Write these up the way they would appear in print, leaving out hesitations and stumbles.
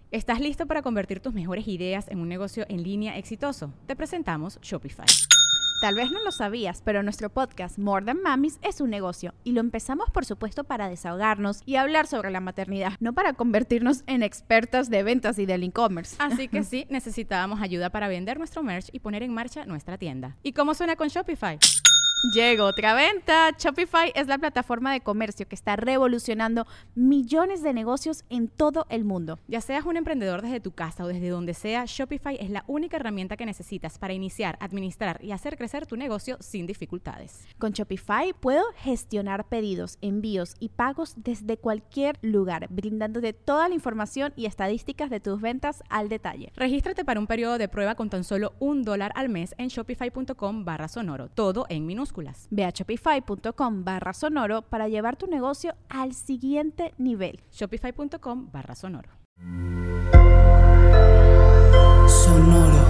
¿Estás listo para convertir tus mejores ideas en un negocio en línea exitoso? Te presentamos Shopify. Tal vez no lo sabías, pero nuestro podcast More Than Mamis es un negocio y lo empezamos por supuesto para desahogarnos y hablar sobre la maternidad, no para convertirnos en expertas de ventas y del e-commerce. Así que sí, necesitábamos ayuda para vender nuestro merch y poner en marcha nuestra tienda. ¿Y cómo suena con Shopify? Llegó otra venta. Shopify es la plataforma de comercio que está revolucionando millones de negocios en todo el mundo. Ya seas un emprendedor desde tu casa o desde donde sea, Shopify es la única herramienta que necesitas para iniciar, administrar y hacer crecer tu negocio sin dificultades. Con Shopify puedo gestionar pedidos, envíos y pagos desde cualquier lugar, brindándote toda la información y estadísticas de tus ventas al detalle. Regístrate para un periodo de prueba con tan solo $1 al mes en shopify.com/sonoro, todo en minúsculas. Ve a shopify.com/sonoro para llevar tu negocio al siguiente nivel. Shopify.com/sonoro. Sonoro.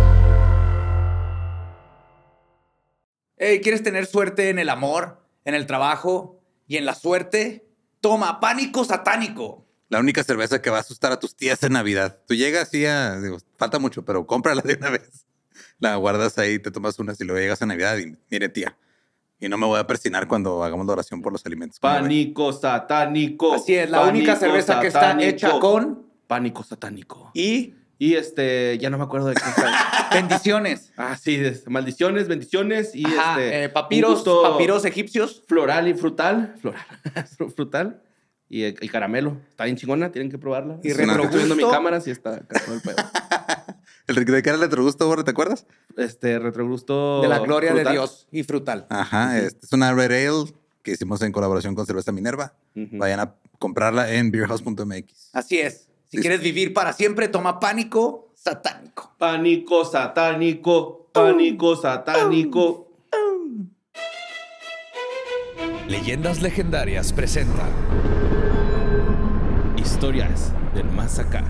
Hey, ¿quieres tener suerte en el amor, en el trabajo y en la suerte? Toma Pánico Satánico. La única cerveza que va a asustar a tus tías en Navidad. Tú llegas y digo, falta mucho, pero cómprala de una vez. La guardas ahí, te tomas unas y luego llegas a Navidad y mire, tía, y no me voy a persinar cuando hagamos la oración por los alimentos. Pánico Satánico. Así es, la única cerveza que está hecha con Pánico Satánico. y Ya no me acuerdo de qué está. bendiciones. Sí, maldiciones, bendiciones y Ajá, un papiros gusto egipcios. floral y frutal. Frutal. Y el caramelo. Está bien chingona, tienen que probarla. Y Estoy viendo mi retrogusto. cámara, sí está con el pedo. ¿De qué era el retrogusto, Borre? ¿Te acuerdas? Retrogusto De la gloria frutal. de Dios y frutal. Ajá, es una Red Ale que hicimos en colaboración con Cerveza Minerva. Vayan a comprarla en beerhouse.mx. Así es. Si Sí. quieres vivir para siempre, toma Pánico Satánico. Pánico Satánico. Pánico Satánico. Leyendas Legendarias presenta Historias del más acá.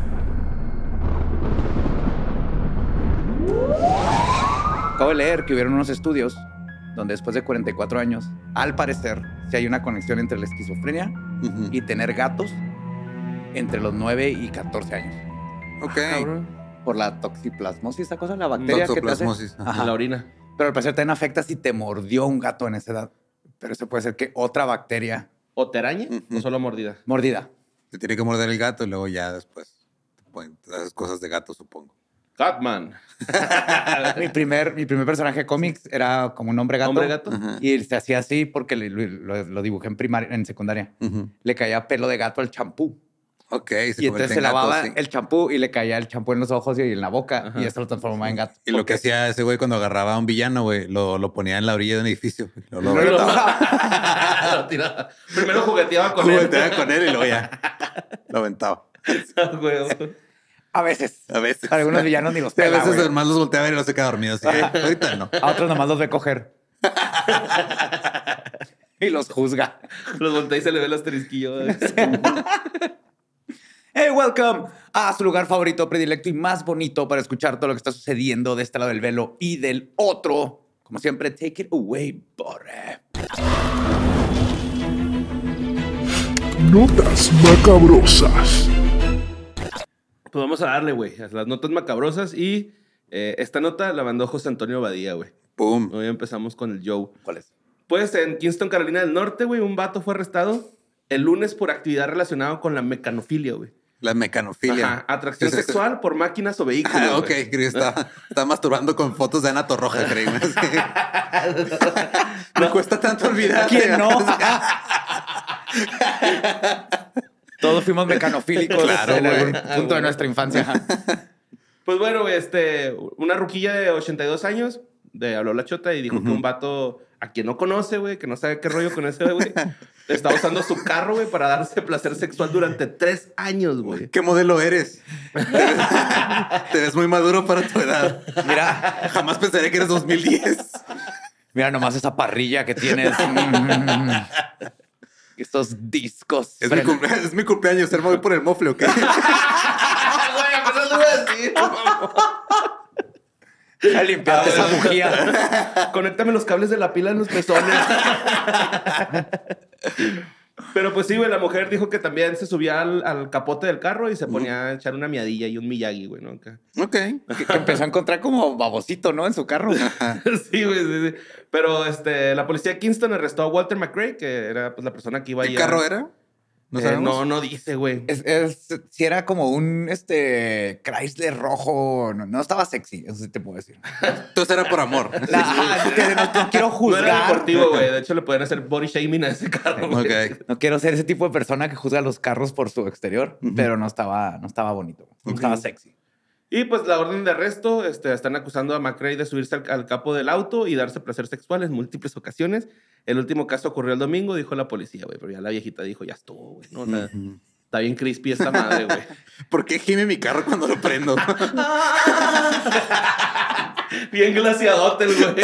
Acabo de leer que hubieron unos estudios donde después de 44 años, al parecer, sí hay una conexión entre la esquizofrenia y tener gatos entre los 9 y 14 años. Ok. Cabrón. Por la toxoplasmosis, esa cosa, la bacteria que te hace. Toxoplasmosis. Ajá. En la orina. Pero al parecer también afecta si te mordió un gato en esa edad. Pero eso puede ser que otra bacteria ¿O te araña o solo mordida? mordida. Te tiene que morder el gato y luego ya después te haces cosas de gato, supongo. Catman. Mi primer personaje de cómics era como un hombre gato. ¿Hombre gato? Ajá. Y él se hacía así porque lo dibujé en secundaria. Le caía pelo de gato al champú. Ok, Y entonces se lavaba el champú y le caía el champú en los ojos y en la boca. Ajá. Y eso lo transformaba en gato. Y lo que hacía ese güey cuando agarraba a un villano, güey, lo ponía en la orilla de un edificio. Lo Lo aventaba. Lo tiraba. Primero jugueteaba con él. Jugueteaba con él y luego ya lo aventaba. Güey. A veces. A veces. Algunos villanos ni los Sí, a pela, veces güey. además los voltea a ver y los se queda dormido. Así que ahorita no. A otros nomás los ve coger. Y los juzga. Los voltea y se le ve el asterisquillo. Hey, welcome a su lugar favorito, predilecto y más bonito para escuchar todo lo que está sucediendo de este lado del velo y del otro. Como siempre, take it away, Borre. Notas macabrosas. Pues vamos a darle, güey, a las notas macabrosas. Y esta nota la mandó José Antonio Badía, güey. Pum. Hoy empezamos con el Joe. ¿Cuál es? Pues en Kingston, Carolina del Norte, güey, un vato fue arrestado el lunes por actividad relacionada con la mecanofilia, güey. La mecanofilia. Ajá, atracción Sí, sí, sí. sexual por máquinas o vehículos. Ah, ok, güey. creo que está masturbando con fotos de Ana Torroja, creo. Me cuesta tanto olvidar. ¿Quién no? Todos fuimos mecanofílicos Claro, en güey. algún punto de nuestra infancia. Pues bueno, güey, una ruquilla de 82 años habló la chota y dijo que un vato a quien no conoce, güey, que no sabe qué rollo con ese, güey, está usando su carro, güey, para darse placer sexual durante 3 años, güey. ¿Qué modelo eres? Te ves muy maduro para tu edad. Mira, Jamás pensaría que eres 2010. mira nomás esa parrilla que tienes. Estos discos. Es mi cumpleaños, me voy por el mofle, ¿ok? Güey, pues eso iba a decir. A limpiarte esa bujía. Conéctame los cables de la pila en los pezones. Pero pues sí, güey, la mujer dijo que también se subía al capote del carro y se ponía a echar una miadilla y un Miyagi, güey, ¿no? Acá. Ok. Que empezó a encontrar como babosito, ¿no? En su carro. Sí, güey, sí. Pero la policía de Kingston arrestó a Walter McRae, que era pues la persona que iba ¿Qué ahí. carro era? ¿No sabemos? No dice, güey. Si era como un Chrysler rojo, no estaba sexy, eso sí te puedo decir. Entonces era por amor. No quiero No juzgar. era deportivo, güey. De hecho, le pueden hacer body shaming a ese carro, güey. Ok. No quiero ser ese tipo de persona que juzga los carros por su exterior, pero no estaba bonito, no estaba sexy. Y pues la orden de arresto, están acusando a McRae de subirse al capo del auto y darse placer sexual en múltiples ocasiones. El último caso ocurrió el domingo, dijo la policía, güey. Pero ya la viejita dijo, ya estuvo, güey. No, está bien crispy esta madre, güey. ¿Por qué gime mi carro cuando lo prendo? Bien glaciadote el güey.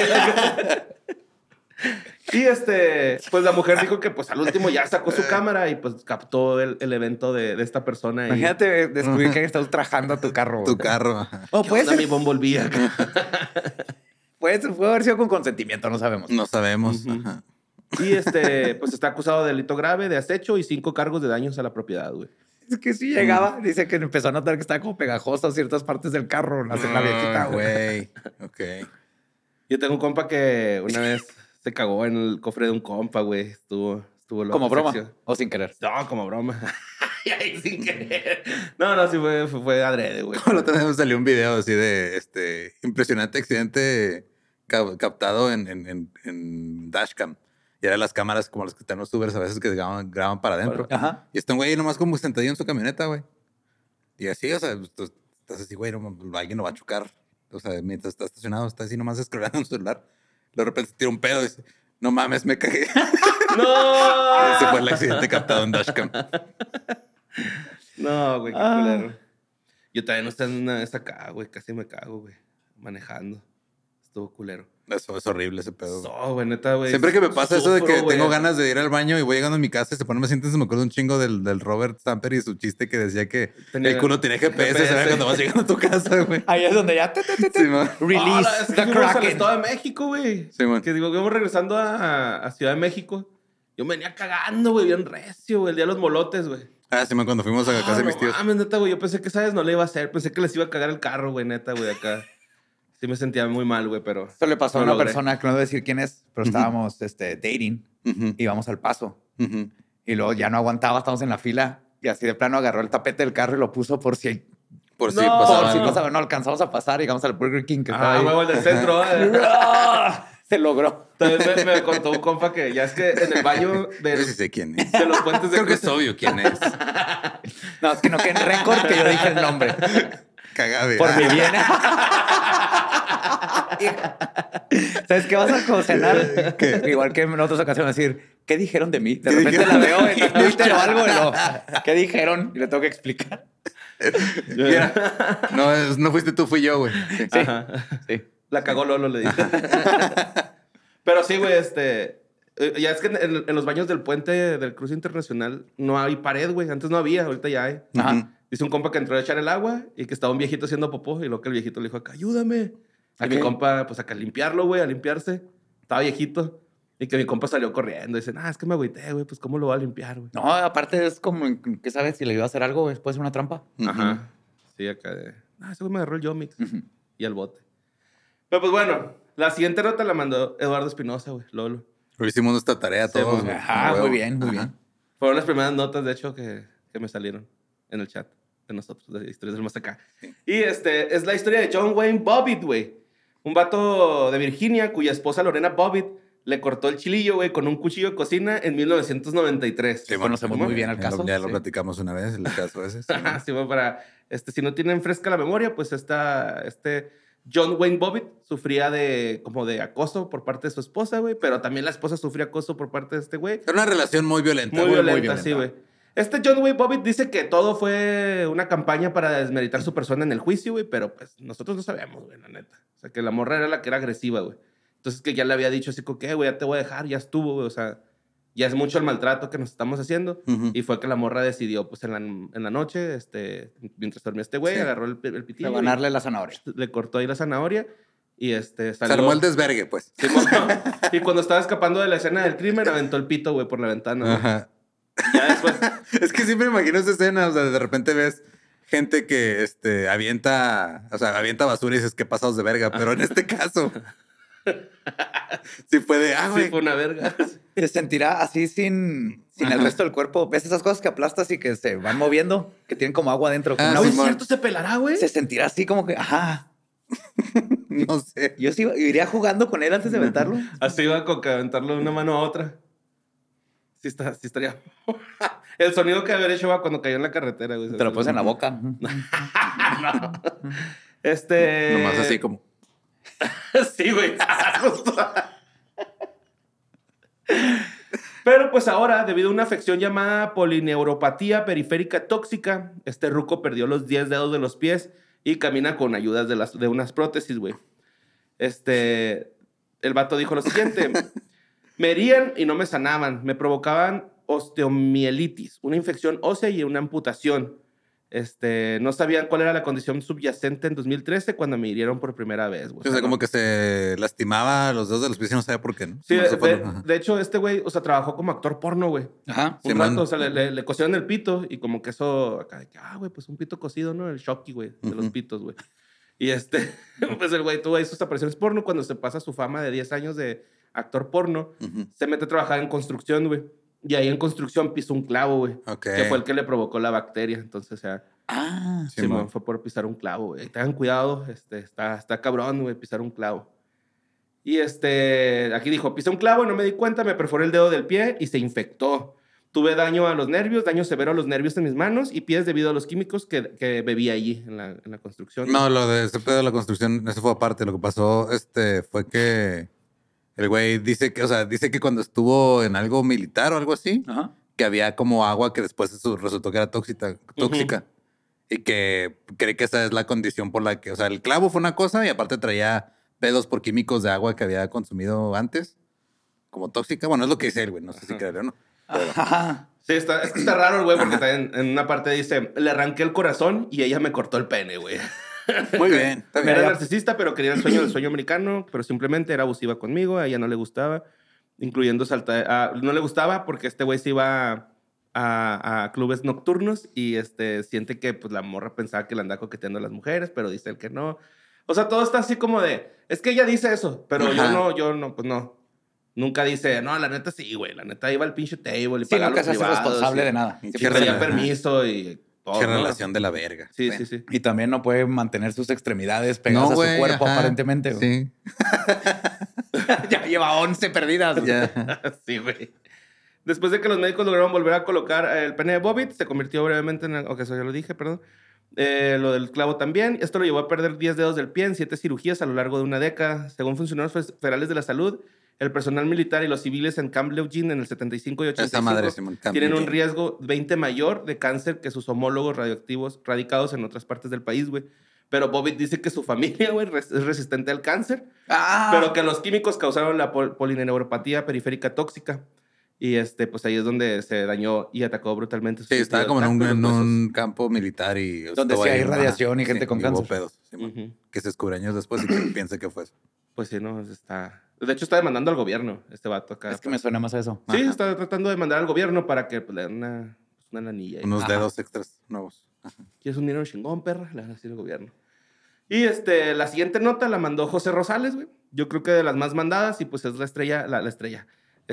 Y pues la mujer dijo que pues al último ya sacó su cámara y pues captó el evento de esta persona. Imagínate descubrir que está ultrajando a tu carro. Tu carro. O puede ser, mi Bumblebee acá. puede haber sido con consentimiento, no sabemos. No sabemos. Ajá. Y pues está acusado de delito grave, de acecho y 5 cargos de daños a la propiedad, güey. Es que sí llegaba, dice que empezó a notar que estaba como pegajoso ciertas partes del carro, la viejita, güey. Ok. Yo tengo un compa que una vez se cagó en el cofre de un compa, güey. Estuvo loco. ¿Como broma sección. o sin querer? No, como broma. Ay, sin querer. No, sí fue adrede, güey. La otra vez salió un video así de impresionante accidente captado en dashcam. Y eran las cámaras como las que están los Ubers a veces que graban para adentro. Ajá. Y está un güey nomás como sentadillo en su camioneta, güey. Y así, o sea, tú estás así, güey, alguien lo va a chocar. O sea, mientras está estacionado, está así nomás scrollando en su celular. De repente se tira un pedo y dice, no mames, me cagué. ¡No! Ese fue el accidente captado en dashcam. No, güey, qué culero. Yo también no estoy en una vez acá, güey. Casi me cago, güey. Manejando. Estuvo culero. Eso es horrible, ese pedo. No, güey, neta, güey. Siempre que me pasa eso de que güey. tengo ganas de ir al baño y voy llegando a mi casa y se pone más sientes, me acuerdo un chingo del Robert Stamper y su chiste que decía que el culo tiene GPS, ¿sabes? Cuando vas llegando a tu casa, güey. Ahí es donde ya Sí, man. release Es que the fuimos al Kraken. Estado de México, güey. Sí, man. Que digo, íbamos regresando a Ciudad de México. Yo me venía cagando, güey, bien recio, güey, el día de los molotes, güey. Ah, sí, man, cuando fuimos a casa de mis tíos. No mames, neta, güey. Yo pensé que, ¿sabes? No le iba a hacer. Pensé que les iba a cagar el carro, güey, neta, güey, acá. Sí me sentía muy mal, güey, pero... Esto le pasó a no una logré. persona que no voy a decir quién es, pero estábamos dating, íbamos al Paso. Y luego ya no aguantaba, estábamos en la fila y así de plano agarró el tapete del carro y lo puso por si Por si No, pasaba por si algo. pasaba. No alcanzamos a pasar, llegamos al Burger King que estaba Ah, ahí. huevo, el del centro. Se logró. También me contó un compa que ya es que en el baño Yo sí sé quién es. de los puentes de Creo que es cruce... obvio quién es. No, es que no queda en récord que yo dije el nombre. Cagade. Por mi bien. ¿Sabes qué vas a cenar? Igual que en otras ocasiones decir, ¿qué dijeron de mí? De ¿Qué repente dijeron? la veo en Twitter o algo y lo, ¿qué dijeron? Y le tengo que explicar. Mira, no fuiste tú, fui yo, güey. Sí, Ajá. sí. La cagó Lolo, le dije. Pero sí, güey, ya es que en los baños del puente del cruce internacional no hay pared, güey. Antes no había, ahorita ya hay. Ajá. Dice un compa que entró a echar el agua y que estaba un viejito haciendo popó y luego que el viejito le dijo acá, ayúdame. ¿A Y qué? mi compa, pues acá a limpiarlo, güey, a limpiarse. Estaba viejito. Y que mi compa salió corriendo. Y dice, es que me agüité, güey, pues ¿cómo lo va a limpiar, güey? No, aparte es como, ¿qué sabes? Si le iba a hacer algo, güey, puede ser una trampa. Ajá. Sí, acá de... ese güey me agarró el Yomix. Y al bote. Pero pues bueno, la siguiente nota la mandó Eduardo Espinosa, güey, Lolo. Pero hicimos nuestra tarea Sí, todos. pues, güey. Ajá, Huevo. muy bien, muy Ajá. bien. Fueron las primeras notas, de hecho, que me salieron en el chat de nosotros, de Historias del Más Acá. Y es la historia de John Wayne Bobbitt, güey. Un vato de Virginia cuya esposa Lorena Bobbitt le cortó el chilillo, güey, con un cuchillo de cocina en 1993. Sí, conocemos muy bien el Ya lo- caso. Ya lo Sí. platicamos una vez, el caso ese. Sí, Ajá, sí, bueno, para... si no tienen fresca la memoria, pues John Wayne Bobbitt sufría de acoso por parte de su esposa, güey, pero también la esposa sufría acoso por parte de este güey. Era una relación muy violenta. Muy güey. violenta, sí, güey. John Wayne Bobbitt dice que todo fue una campaña para desmeritar su persona en el juicio, güey, pero pues nosotros no sabemos, güey, la neta. O sea, que la morra era la que era agresiva, güey. Entonces que ya le había dicho así como que, güey, ya te voy a dejar, ya estuvo, güey, o sea, ya es mucho el maltrato que nos estamos haciendo. Ujú. Y fue que la morra decidió, pues, en la noche, mientras dormía este güey, Sí. agarró el pitillo. Rebanarle la zanahoria. Le cortó ahí la zanahoria y Se salió. armó el desvergue, pues. Sí, y cuando estaba escapando de la escena del crimen, aventó el pito, güey, por la ventana. güey. Ajá. Ya después... Es que siempre me imagino esa escena, o sea, de repente ves gente que avienta basura y dices que pasados de verga, pero en este caso sí fue de, güey. Sí, fue una verga. Se sentirá así sin el resto del cuerpo. ¿Ves esas cosas que aplastas y que se van moviendo? Que tienen como agua dentro. Como Ah, una ¿No es Simón. cierto? ¿Se pelará, güey? Se sentirá así como que, ajá. No sé. Yo sí iría jugando con él antes de aventarlo. Así va con que aventarlo de una mano a otra. Sí estaría... El sonido que haber hecho va cuando cayó en la carretera, güey. Te lo pones en la boca. No. Nomás así como. Sí, güey. Justo. Pero pues ahora, debido a una afección llamada polineuropatía periférica tóxica, este ruco perdió los 10 dedos de los pies y camina con ayudas de unas prótesis, güey. El vato dijo lo siguiente. Me herían y no me sanaban. Me provocaban osteomielitis, una infección ósea y una amputación. No sabían cuál era la condición subyacente en 2013 cuando me hirieron por primera vez, güey. O sea, como que se lastimaba los dedos de los pies y no sabía por qué, ¿no? Sí, No sé cuándo. de hecho, este güey, o sea, trabajó como actor porno, güey. Ajá. Un Simón. rato, o sea, le cosieron el pito y como que eso, acá de que, güey, pues un pito cocido, ¿no? El shocky, güey, de los pitos, güey. Y pues el güey tuvo ahí sus apariciones porno cuando se pasa su fama de 10 años de actor porno, se mete a trabajar en construcción, güey. Y ahí en construcción pisó un clavo, güey. Ok. Que fue el que le provocó la bacteria. Entonces, o sea, Simón. fue por pisar un clavo, güey. Tengan cuidado, está cabrón, güey, pisar un clavo. Y aquí dijo, pisé un clavo y no me di cuenta, me perforé el dedo del pie y se infectó. Tuve daño a los nervios, daño severo a los nervios en mis manos y pies debido a los químicos que bebí allí en la construcción. No, lo de ese pedo de la construcción, eso fue aparte. Lo que pasó, fue que el güey dice que cuando estuvo en algo militar o algo así, Ajá. que había como agua que después resultó que era tóxica. Y que cree que esa es la condición por la que, o sea, el clavo fue una cosa y aparte traía pedos por químicos de agua que había consumido antes, como tóxica. Bueno, es lo que dice él, güey. No sé si creerlo o no. Ajá. Sí, está raro el güey porque también en una parte dice, le arranqué el corazón y ella me cortó el pene, güey. Muy bien. Está bien. Era narcisista, pero quería el sueño americano, pero simplemente era abusiva conmigo, a ella no le gustaba, incluyendo no le gustaba porque este güey se iba a clubes nocturnos y siente que pues la morra pensaba que le andaba coqueteando a las mujeres, pero dice él que no. O sea, todo está así como de, es que ella dice eso, pero yo no, pues no. Nunca dice, no, la neta sí, güey, la neta iba al pinche table y Sí, pagaba nunca los se hace privados, responsable y de nada. que pedía permiso y todo, Qué ¿no? relación de la verga. Sí, Bueno. sí. Y también no puede mantener sus extremidades pegadas a güey, su cuerpo, ajá. aparentemente. Güey. Sí. Ya lleva 11 perdidas. güey. Ya. Sí, güey. Después de que los médicos lograron volver a colocar el pene de Bobbitt, se convirtió brevemente en... Ok, eso ya lo dije, perdón. Lo del clavo también. Esto lo llevó a perder 10 dedos del pie en 7 cirugías a lo largo de una década. Según funcionarios federales de la salud, el personal militar y los civiles en Camp Lejeune en el 75 y 85 Esa madre, Simón, Camp tienen un Lejeune. riesgo 20 mayor de cáncer que sus homólogos radioactivos radicados en otras partes del país, güey. Pero Bobbitt dice que su familia, güey, es resistente al cáncer, pero que los químicos causaron la polineuropatía periférica tóxica. Y pues ahí es donde se dañó y atacó brutalmente. Sí, estaba como en los un campo militar y... Donde estuvo sí hay ahí, radiación y gente con hubo cáncer. pedos, Simón. Ujú. Que se descubre años después y que piensa que fue eso. Pues sí, no, está... De hecho, está demandando al gobierno este vato acá. Es que me suena más a eso. Sí, está tratando de demandar al gobierno para que pues, le den una anilla. Unos Ajá. dedos extras nuevos. ¿Quieres un dinero chingón, perra? Le van a decir al gobierno. Y la siguiente nota la mandó José Rosales, güey. Yo creo que de las más mandadas y pues es la estrella, la estrella.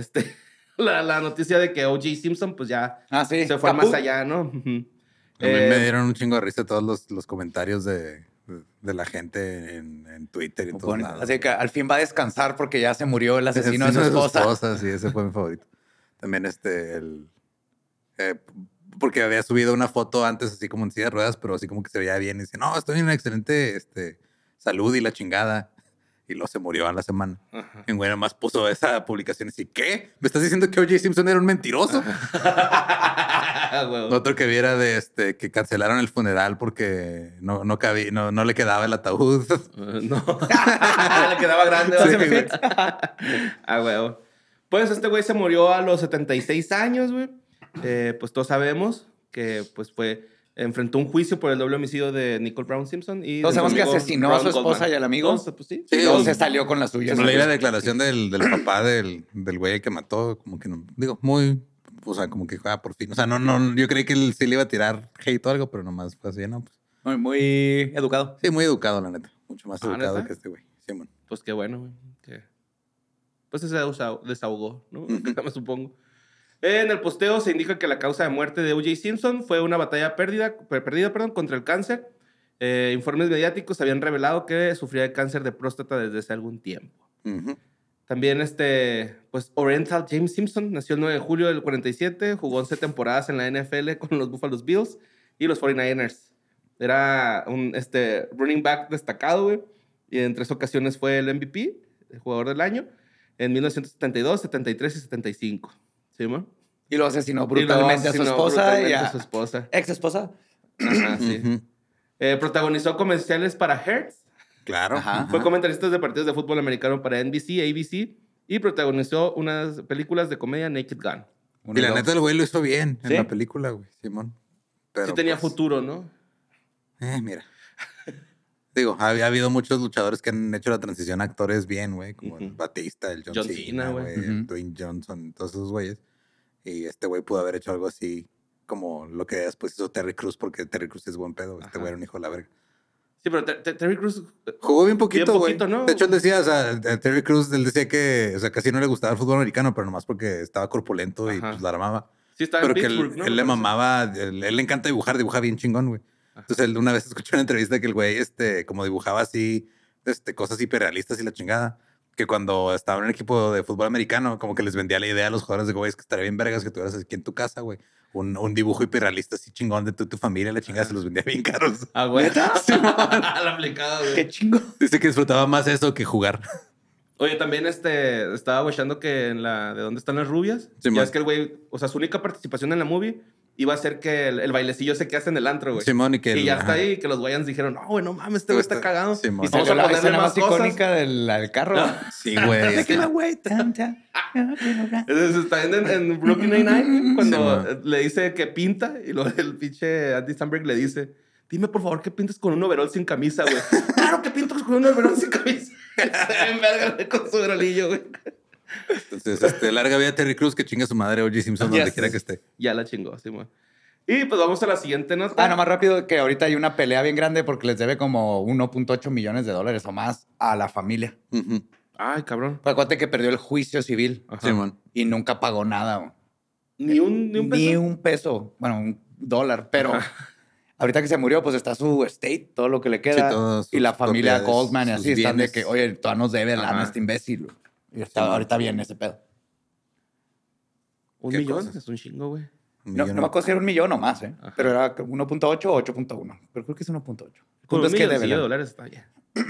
La noticia de que O.J. Simpson pues ya Sí. se fue Capú. más allá, ¿no? Ujú. A mí me dieron un chingo de risa todos los comentarios de la gente en Twitter y en todos Bueno, lados. así que al fin va a descansar porque ya se murió el asesino de su esposa. Sí, ese fue mi favorito. También porque había subido una foto antes así como en silla de ruedas, pero así como que se veía bien. Y dice, no, estoy en una excelente salud y la chingada. Y luego se murió a la semana. Ajá. Y bueno, más puso esa publicación y dice, ¿qué? ¿Me estás diciendo que O.J. Simpson era un mentiroso? Güey. Otro que viera de que cancelaron el funeral porque no le quedaba el ataúd. No. Le quedaba grande. Sí, ¿no? güey. Güey. Pues este güey se murió a los 76 años, güey. Pues todos sabemos que pues enfrentó un juicio por el doble homicidio de Nicole Brown Simpson. Y Todos de su sabemos que amigo asesinó a su Ron esposa Goldman. y al amigo. Todos, pues, sí. Y luego se salió con la suya. Leí la declaración del papá del güey que mató, como que no, digo, muy O sea, como que, por fin. O sea, no, yo creí que él sí le iba a tirar hate o algo, pero nomás fue así, ¿no? Pues, Muy educado. sí, muy educado, la neta. Mucho más educado ¿neta? que este güey. Sí, man. Pues qué bueno, güey. Pues se desahogó, ¿no? Me supongo. En el posteo se indica que la causa de muerte de O.J. Simpson fue una batalla perdida contra el cáncer. Informes mediáticos habían revelado que sufría de cáncer de próstata desde hace algún tiempo. Ujú. También pues Oriental James Simpson nació el 9 de julio del 47, jugó 11 temporadas en la NFL con los Buffalo Bills y los 49ers. Era un running back destacado, güey, y en 3 ocasiones fue el MVP, el jugador del año, en 1972, 73 y 75. ¿Sí, man? Y lo asesinó brutalmente a su esposa y a su esposa. ex esposa. Ajá, sí. Ujú. Protagonizó comerciales para Hertz. Claro. Ajá. Fue comentarista de partidos de fútbol americano para NBC, ABC y protagonizó unas películas de comedia Naked Gun. Y la neta, el güey lo hizo bien en ¿Sí? la película, güey, Simón. Pero, Sí tenía pues, futuro, ¿no? Mira. Digo, había habido muchos luchadores que han hecho la transición a actores bien, güey, como el Batista, el John Cena, güey, el Dwayne Johnson, todos esos güeyes. Y este güey pudo haber hecho algo así como lo que después hizo Terry Crews, porque Terry Crews es buen pedo. Este güey era un hijo de la verga. Sí, pero Terry Crews Jugó bien poquito, güey. ¿no? De hecho, él decía, o sea, Terry Crews, él decía que, o sea, casi no le gustaba el fútbol americano, pero nomás porque estaba corpulento y pues la armaba. Sí, estaba Pero en que Pittsburgh, ¿no? él le mamaba, él le encanta dibuja bien chingón, güey. Entonces, él una vez escuché una entrevista que el güey, como dibujaba así, cosas hiperrealistas y la chingada, que cuando estaba en el equipo de fútbol americano, como que les vendía la idea a los jugadores de güey, es que estaría bien vergas que tuvieras aquí en tu casa, güey. Un dibujo hiperrealista así chingón de tu familia, la chingada, se los vendía bien caros. Ah, güey. La aplicada, güey. Qué chingo. Dice que disfrutaba más eso que jugar. Oye, también estaba watchando que en la de ¿Dónde están las rubias? Sí, ya man. es que el güey, o sea, su única participación en la movie iba a ser que el bailecillo ese que hace en el antro, güey. Simón, y que ya está ahí, que los Wayans dijeron, no, güey, no mames, este güey está cagado. Simón. Y vamos a La ponerle escena más más cosas. icónica del carro. No. Sí, güey. Está en Brooklyn Nine-Nine cuando Sí, le dice que pinta y luego el pinche Andy Samberg le dice, dime por favor que pintes con un overall sin camisa, güey. Claro que pinto con un overall sin camisa. Está bien verga con su overolillo, güey. Entonces, larga vida Terry Crews, que chinga su madre O.J. Simpson donde Yes. quiera que esté. Ya la chingó, sí, man. Y pues vamos a la siguiente nota. Nomás rápido que ahorita hay una pelea bien grande porque les debe como 1.8 millones de dólares o más a la familia. Ujú. Ay, cabrón. Pues acuérdate que perdió el juicio civil Ajá. Simón. y nunca pagó nada. Güey. Ni un peso. Ni un peso. Bueno, $1. Pero ahorita que se murió, pues está su estate, todo lo que le queda. Sí, todas sus y la familia propiedades, Goldman y sus así están de bienes. que, oye, todavía nos debe lana Ajá. este imbécil. Güey. Y está ahorita bien ese pedo. ¿Un ¿Qué millón? cosas? Es un chingo, güey. No me acuerdo si era 1 millón o más, ¿eh? Ajá. Pero era 1.8 o 8.1. Pero creo que es 1.8. El Con punto un es que milloncillo debe. de dólares está bien.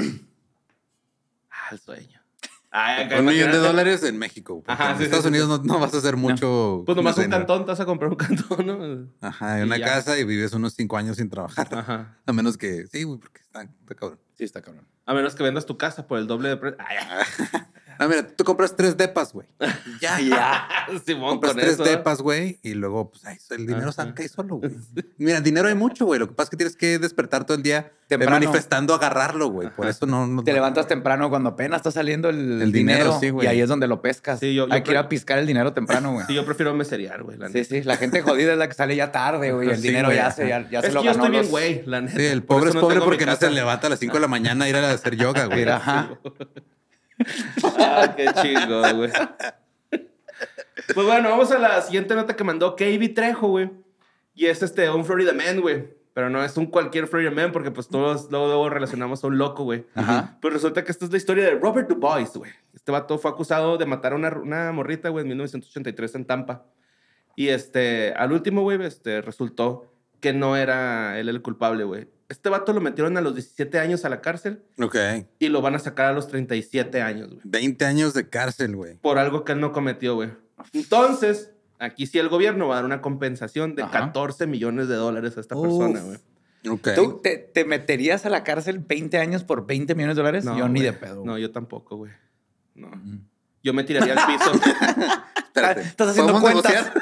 El sueño. Ay, acá $1 millón imagínate. en México. porque Ajá, en sí, Estados sí, Unidos no vas a hacer mucho. Pues nomás un dinero. cantón, te vas a comprar un cantón, ¿no? Ajá, Y en una ya. casa y vives unos 5 años sin trabajar. Ajá. A menos que, sí, güey, porque está cabrón. Sí, está cabrón. A menos que vendas tu casa por el doble de precio. Ay, Ah, mira, tú compras 3 depas, güey. Ya. Simón, Compras con 3 eso. depas, güey, y luego, pues, ay, el dinero Ajá. saca ahí solo, güey. Mira, dinero hay mucho, güey. Lo que pasa es que tienes que despertar todo el día Temprano. manifestando agarrarlo, güey. Por eso no Te levantas temprano cuando apenas está saliendo el dinero, dinero. sí, güey. Y ahí es donde lo pescas. Sí, yo Hay que ir a piscar el dinero temprano, güey. Sí, yo prefiero meserear, güey. La Sí, neta. sí. La gente jodida es la que sale ya tarde, güey. El Sí, dinero güey, ya ajá. se Es lo que yo ganó estoy bien, los- güey, la neta. Sí, el Por pobre eso es pobre tengo mi porque no se casa. levanta a las 5 de la mañana a ir a hacer yoga, güey. Mira, ajá. Ah, qué chingo, güey. Pues bueno, vamos a la siguiente nota que mandó KB Trejo, güey. Y es un Florida Man, güey. Pero no es un cualquier Florida Man porque pues todos luego relacionamos a un loco, güey. Ajá. Pues resulta que esta es la historia de Robert DuBois, güey. Este vato fue acusado de matar a una morrita, güey, en 1983 en Tampa. Y al último, güey, resultó que no era él el culpable, güey. Este vato lo metieron a los 17 años a la cárcel Ok. y lo van a sacar a los 37 años, güey. 20 años de cárcel, güey. Por algo que él no cometió, güey. Entonces, aquí sí el gobierno va a dar una compensación de Ajá. $14 millones a esta Uf. persona, güey. Ok. ¿Tú te meterías a la cárcel 20 años por $20 millones? Yo ni güey. de pedo. No, güey. yo tampoco, güey. No. Yo me tiraría al piso. Espérate. Estás haciendo ¿Podemos cuentas.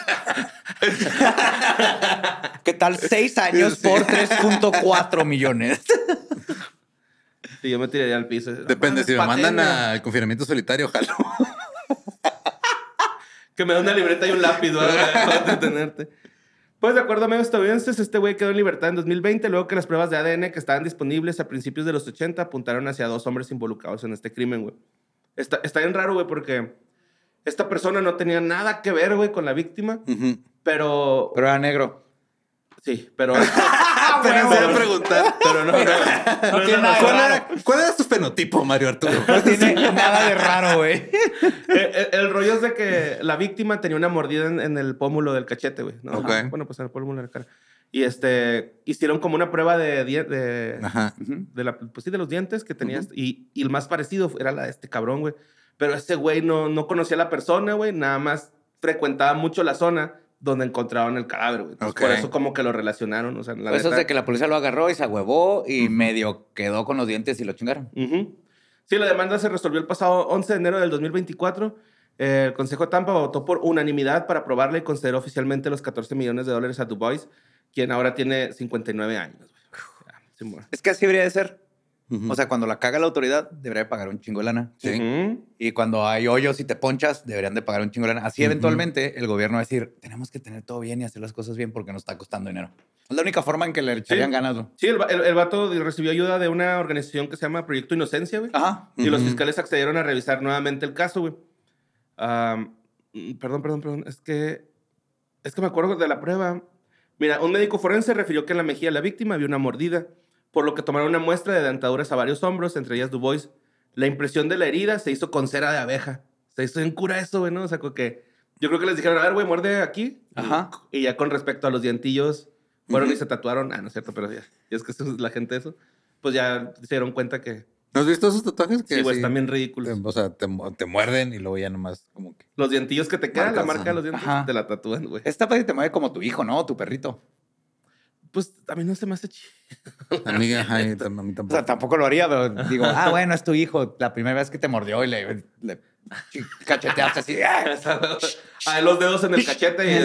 ¿Qué tal 6 años por 3.4 millones? Sí, yo me tiraría al piso. Depende, si me mandan al confinamiento solitario, ojalá. Que me da una libreta y un lápiz, ¿no? Para detenerte. Pues, de acuerdo a medios estadounidenses, este güey quedó en libertad en 2020, luego que las pruebas de ADN que estaban disponibles a principios de los 80 apuntaron hacia 2 hombres involucrados en este crimen, güey. Está bien raro, güey, porque esta persona no tenía nada que ver, güey, con la víctima, pero... Pero era negro. Sí, pero... Apenas iba a preguntar. Pero no tiene nada de raro. ¿Cuál era tu fenotipo, Mario Arturo? No tiene nada de raro, güey. El rollo es de que la víctima tenía una mordida en el pómulo del cachete, güey, ¿no? Ok. Bueno, pues en el pómulo de la cara. Y hicieron como una prueba Ajá. pues sí, de los dientes que tenías. Y el más parecido era la de este cabrón, güey. Pero ese güey no conocía a la persona, güey. Nada más frecuentaba mucho la zona donde encontraron el cadáver, güey. Entonces, Ok. por eso como que lo relacionaron. O sea, la Eso es neta... de que la policía lo agarró y se ahuevó y medio quedó con los dientes y lo chingaron. Ujú. Sí, la demanda se resolvió el pasado 11 de enero del 2024. El Consejo de Tampa votó por unanimidad para aprobarla y consideró oficialmente los $14 millones a Du Bois, quien ahora tiene 59 años. Es que así debería de ser. O sea, cuando la caga la autoridad, debería de pagar un chingo de lana. Sí. Ujú. Y cuando hay hoyos y te ponchas, deberían de pagar un chingo de lana. Así eventualmente el gobierno va a decir, tenemos que tener todo bien y hacer las cosas bien porque nos está costando dinero. Es la única forma en que le echarían ganas, ¿no? Sí, el vato recibió ayuda de una organización que se llama Proyecto Inocencia, güey. Ajá. Y los fiscales accedieron a revisar nuevamente el caso, güey. Perdón. Es que me acuerdo de la prueba. Mira, un médico forense refirió que en la mejilla de la víctima había una mordida, por lo que tomaron una muestra de dentaduras a varios hombros, entre ellas Du Bois. La impresión de la herida se hizo con cera de abeja. Se hizo en cura eso, güey, ¿no? O sea, como que yo creo que les dijeron, a ver, güey, muerde aquí. Ajá. Y ya con respecto a los dientillos, fueron y se tatuaron. Ah, no es cierto, pero ya. Y es que eso es la gente eso. Pues ya se dieron cuenta que... ¿No has visto esos tatuajes? Que Sí, güey, así están bien ridículos. O sea, te muerden y luego ya nomás como que... Los dientillos que te quedan, la Marcas, marca de los dientes, ajá. te la tatúan, güey. Esta parte te mueve como tu hijo, ¿no? Tu perrito. Pues a mí no se me hace chido. Amiga, a mí O tampoco. sea, tampoco lo haría, pero digo, bueno, es tu hijo. La primera vez que te mordió y le cacheteaste así. Ah, los dedos en el cachete y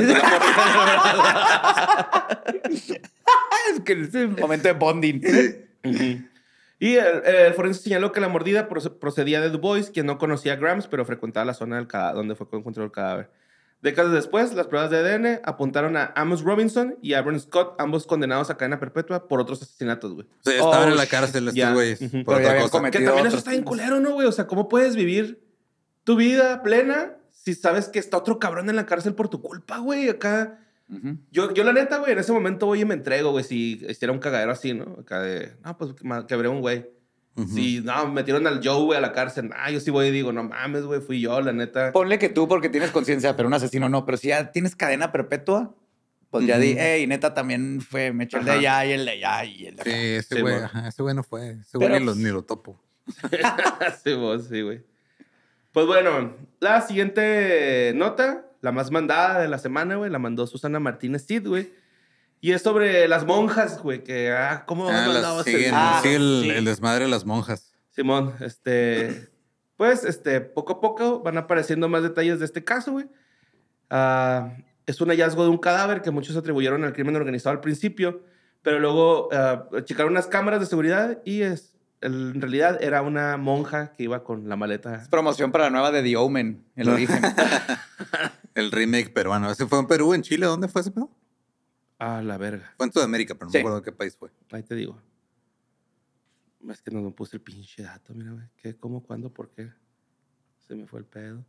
Es que es un momento de bonding. Y el forense señaló que la mordida procedía de Du Bois, quien no conocía a Grams, pero frecuentaba la zona del donde fue encontrado el cadáver. Décadas después, las pruebas de ADN apuntaron a Amos Robinson y a Aaron Scott, ambos condenados a cadena perpetua por otros asesinatos, güey. O sea, estaban Oh, en la cárcel estos ya. güeyes Ujú. por Pero ya otra habían cosa. cometido- Que también eso otros está bien crímenes. culero, ¿no, güey? O sea, ¿cómo puedes vivir tu vida plena si sabes que está otro cabrón en la cárcel por tu culpa, güey? Acá... Ujú. Yo la neta, güey, en ese momento voy y me entrego, güey, si hiciera un cagadero así, ¿no? Acá de, pues quebré un güey. Si, no, metieron al Joe, güey, a la cárcel. Yo sí voy y digo, no mames, güey, fui yo, la neta. Ponle que tú porque tienes conciencia, pero un asesino no. Pero si ya tienes cadena perpetua, pues ya di, hey, neta también fue, me eché el de allá y el de allá y el de Sí, acá. ese Sí, güey, bueno. ajá, ese güey no fue. Ese güey Pero- ni lo topo. Sí, güey. Pues bueno, la siguiente nota, la más mandada de la semana, güey, la mandó Susana Martínez Cid, güey. Y es sobre las monjas, güey, que, ¿cómo mandabas Sigue sí. el desmadre de las monjas. Simón, pues, poco a poco van apareciendo más detalles de este caso, güey. Es un hallazgo de un cadáver que muchos atribuyeron al crimen organizado al principio, pero luego checaron unas cámaras de seguridad y en realidad era una monja que iba con la maleta. Es promoción para la nueva de The Omen, el origen. El remake peruano. ¿Ese fue en Perú, en Chile? ¿Dónde fue ese pedo? La verga. Fue en Sudamérica, pero no Sí. me acuerdo qué país fue. Ahí te digo. Es que no puse el pinche dato, mira, güey. ¿Qué, cómo, cuándo, por qué? Se me fue el pedo.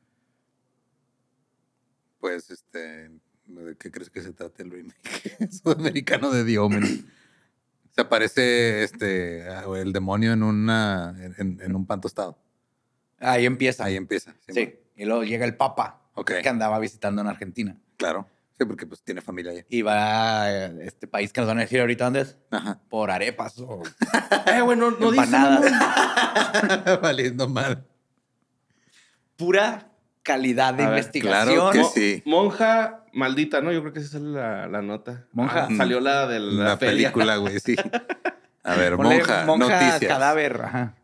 Pues, ¿de qué crees que se trata el remake sudamericano de The Omen? Se aparece el demonio en un pan tostado. Ahí empieza. Ahí empieza. Sí. Y luego llega el Papa, Ok. que andaba visitando en Argentina. Claro. Sí, porque pues tiene familia allá. Y va a este país que nos van a decir ahorita dónde es. Ajá. Por arepas o Güey, no dice, empanadas. mamón. Valiendo mal. Pura calidad de A ver, investigación. claro que Mo- sí. Monja maldita, ¿no? Yo creo que esa es la nota. Monja. Salió la de la, La feria. película, güey, sí. A ver, Ponle monja, monja noticias. cadáver. Ajá.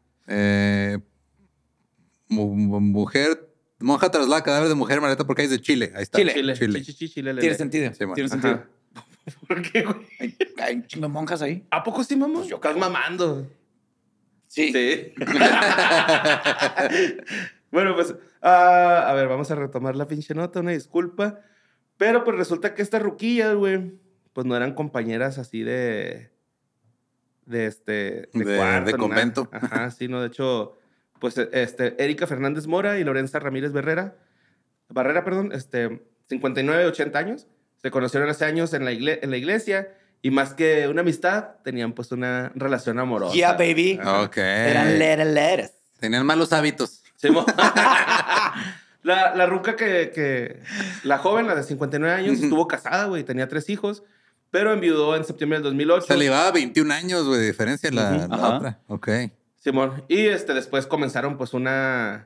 Monja traslada cadáver de mujer en maleta por calles de Chile. Ahí está. Chile. Chile. Tiene sentido. Sí, man. Tiene Ajá. sentido. ¿Por qué, güey? Hay un chingo de monjas ahí. ¿A poco sí, mamón? Pues yo Estás mamando. Sí. Sí. Bueno, pues, a ver, vamos a retomar la pinche nota, una disculpa. Pero pues resulta que estas ruquillas, güey, pues no eran compañeras así de cuarto, de convento. Nada. Ajá, sí, no, de hecho, pues Erika Fernández Mora y Lorenza Ramírez Barrera, 59 y 80 años, se conocieron hace años en la iglesia y más que una amistad, tenían pues una relación amorosa. Yeah, baby. Ok. Eran letters. Tenían malos hábitos. Sí, la ruca la joven, la de 59 años, estuvo casada, güey, tenía 3 hijos, pero enviudó en septiembre del 2008. Se le llevaba 21 años, güey, de diferencia la Ajá. otra. Ok. Simón. Y después comenzaron pues una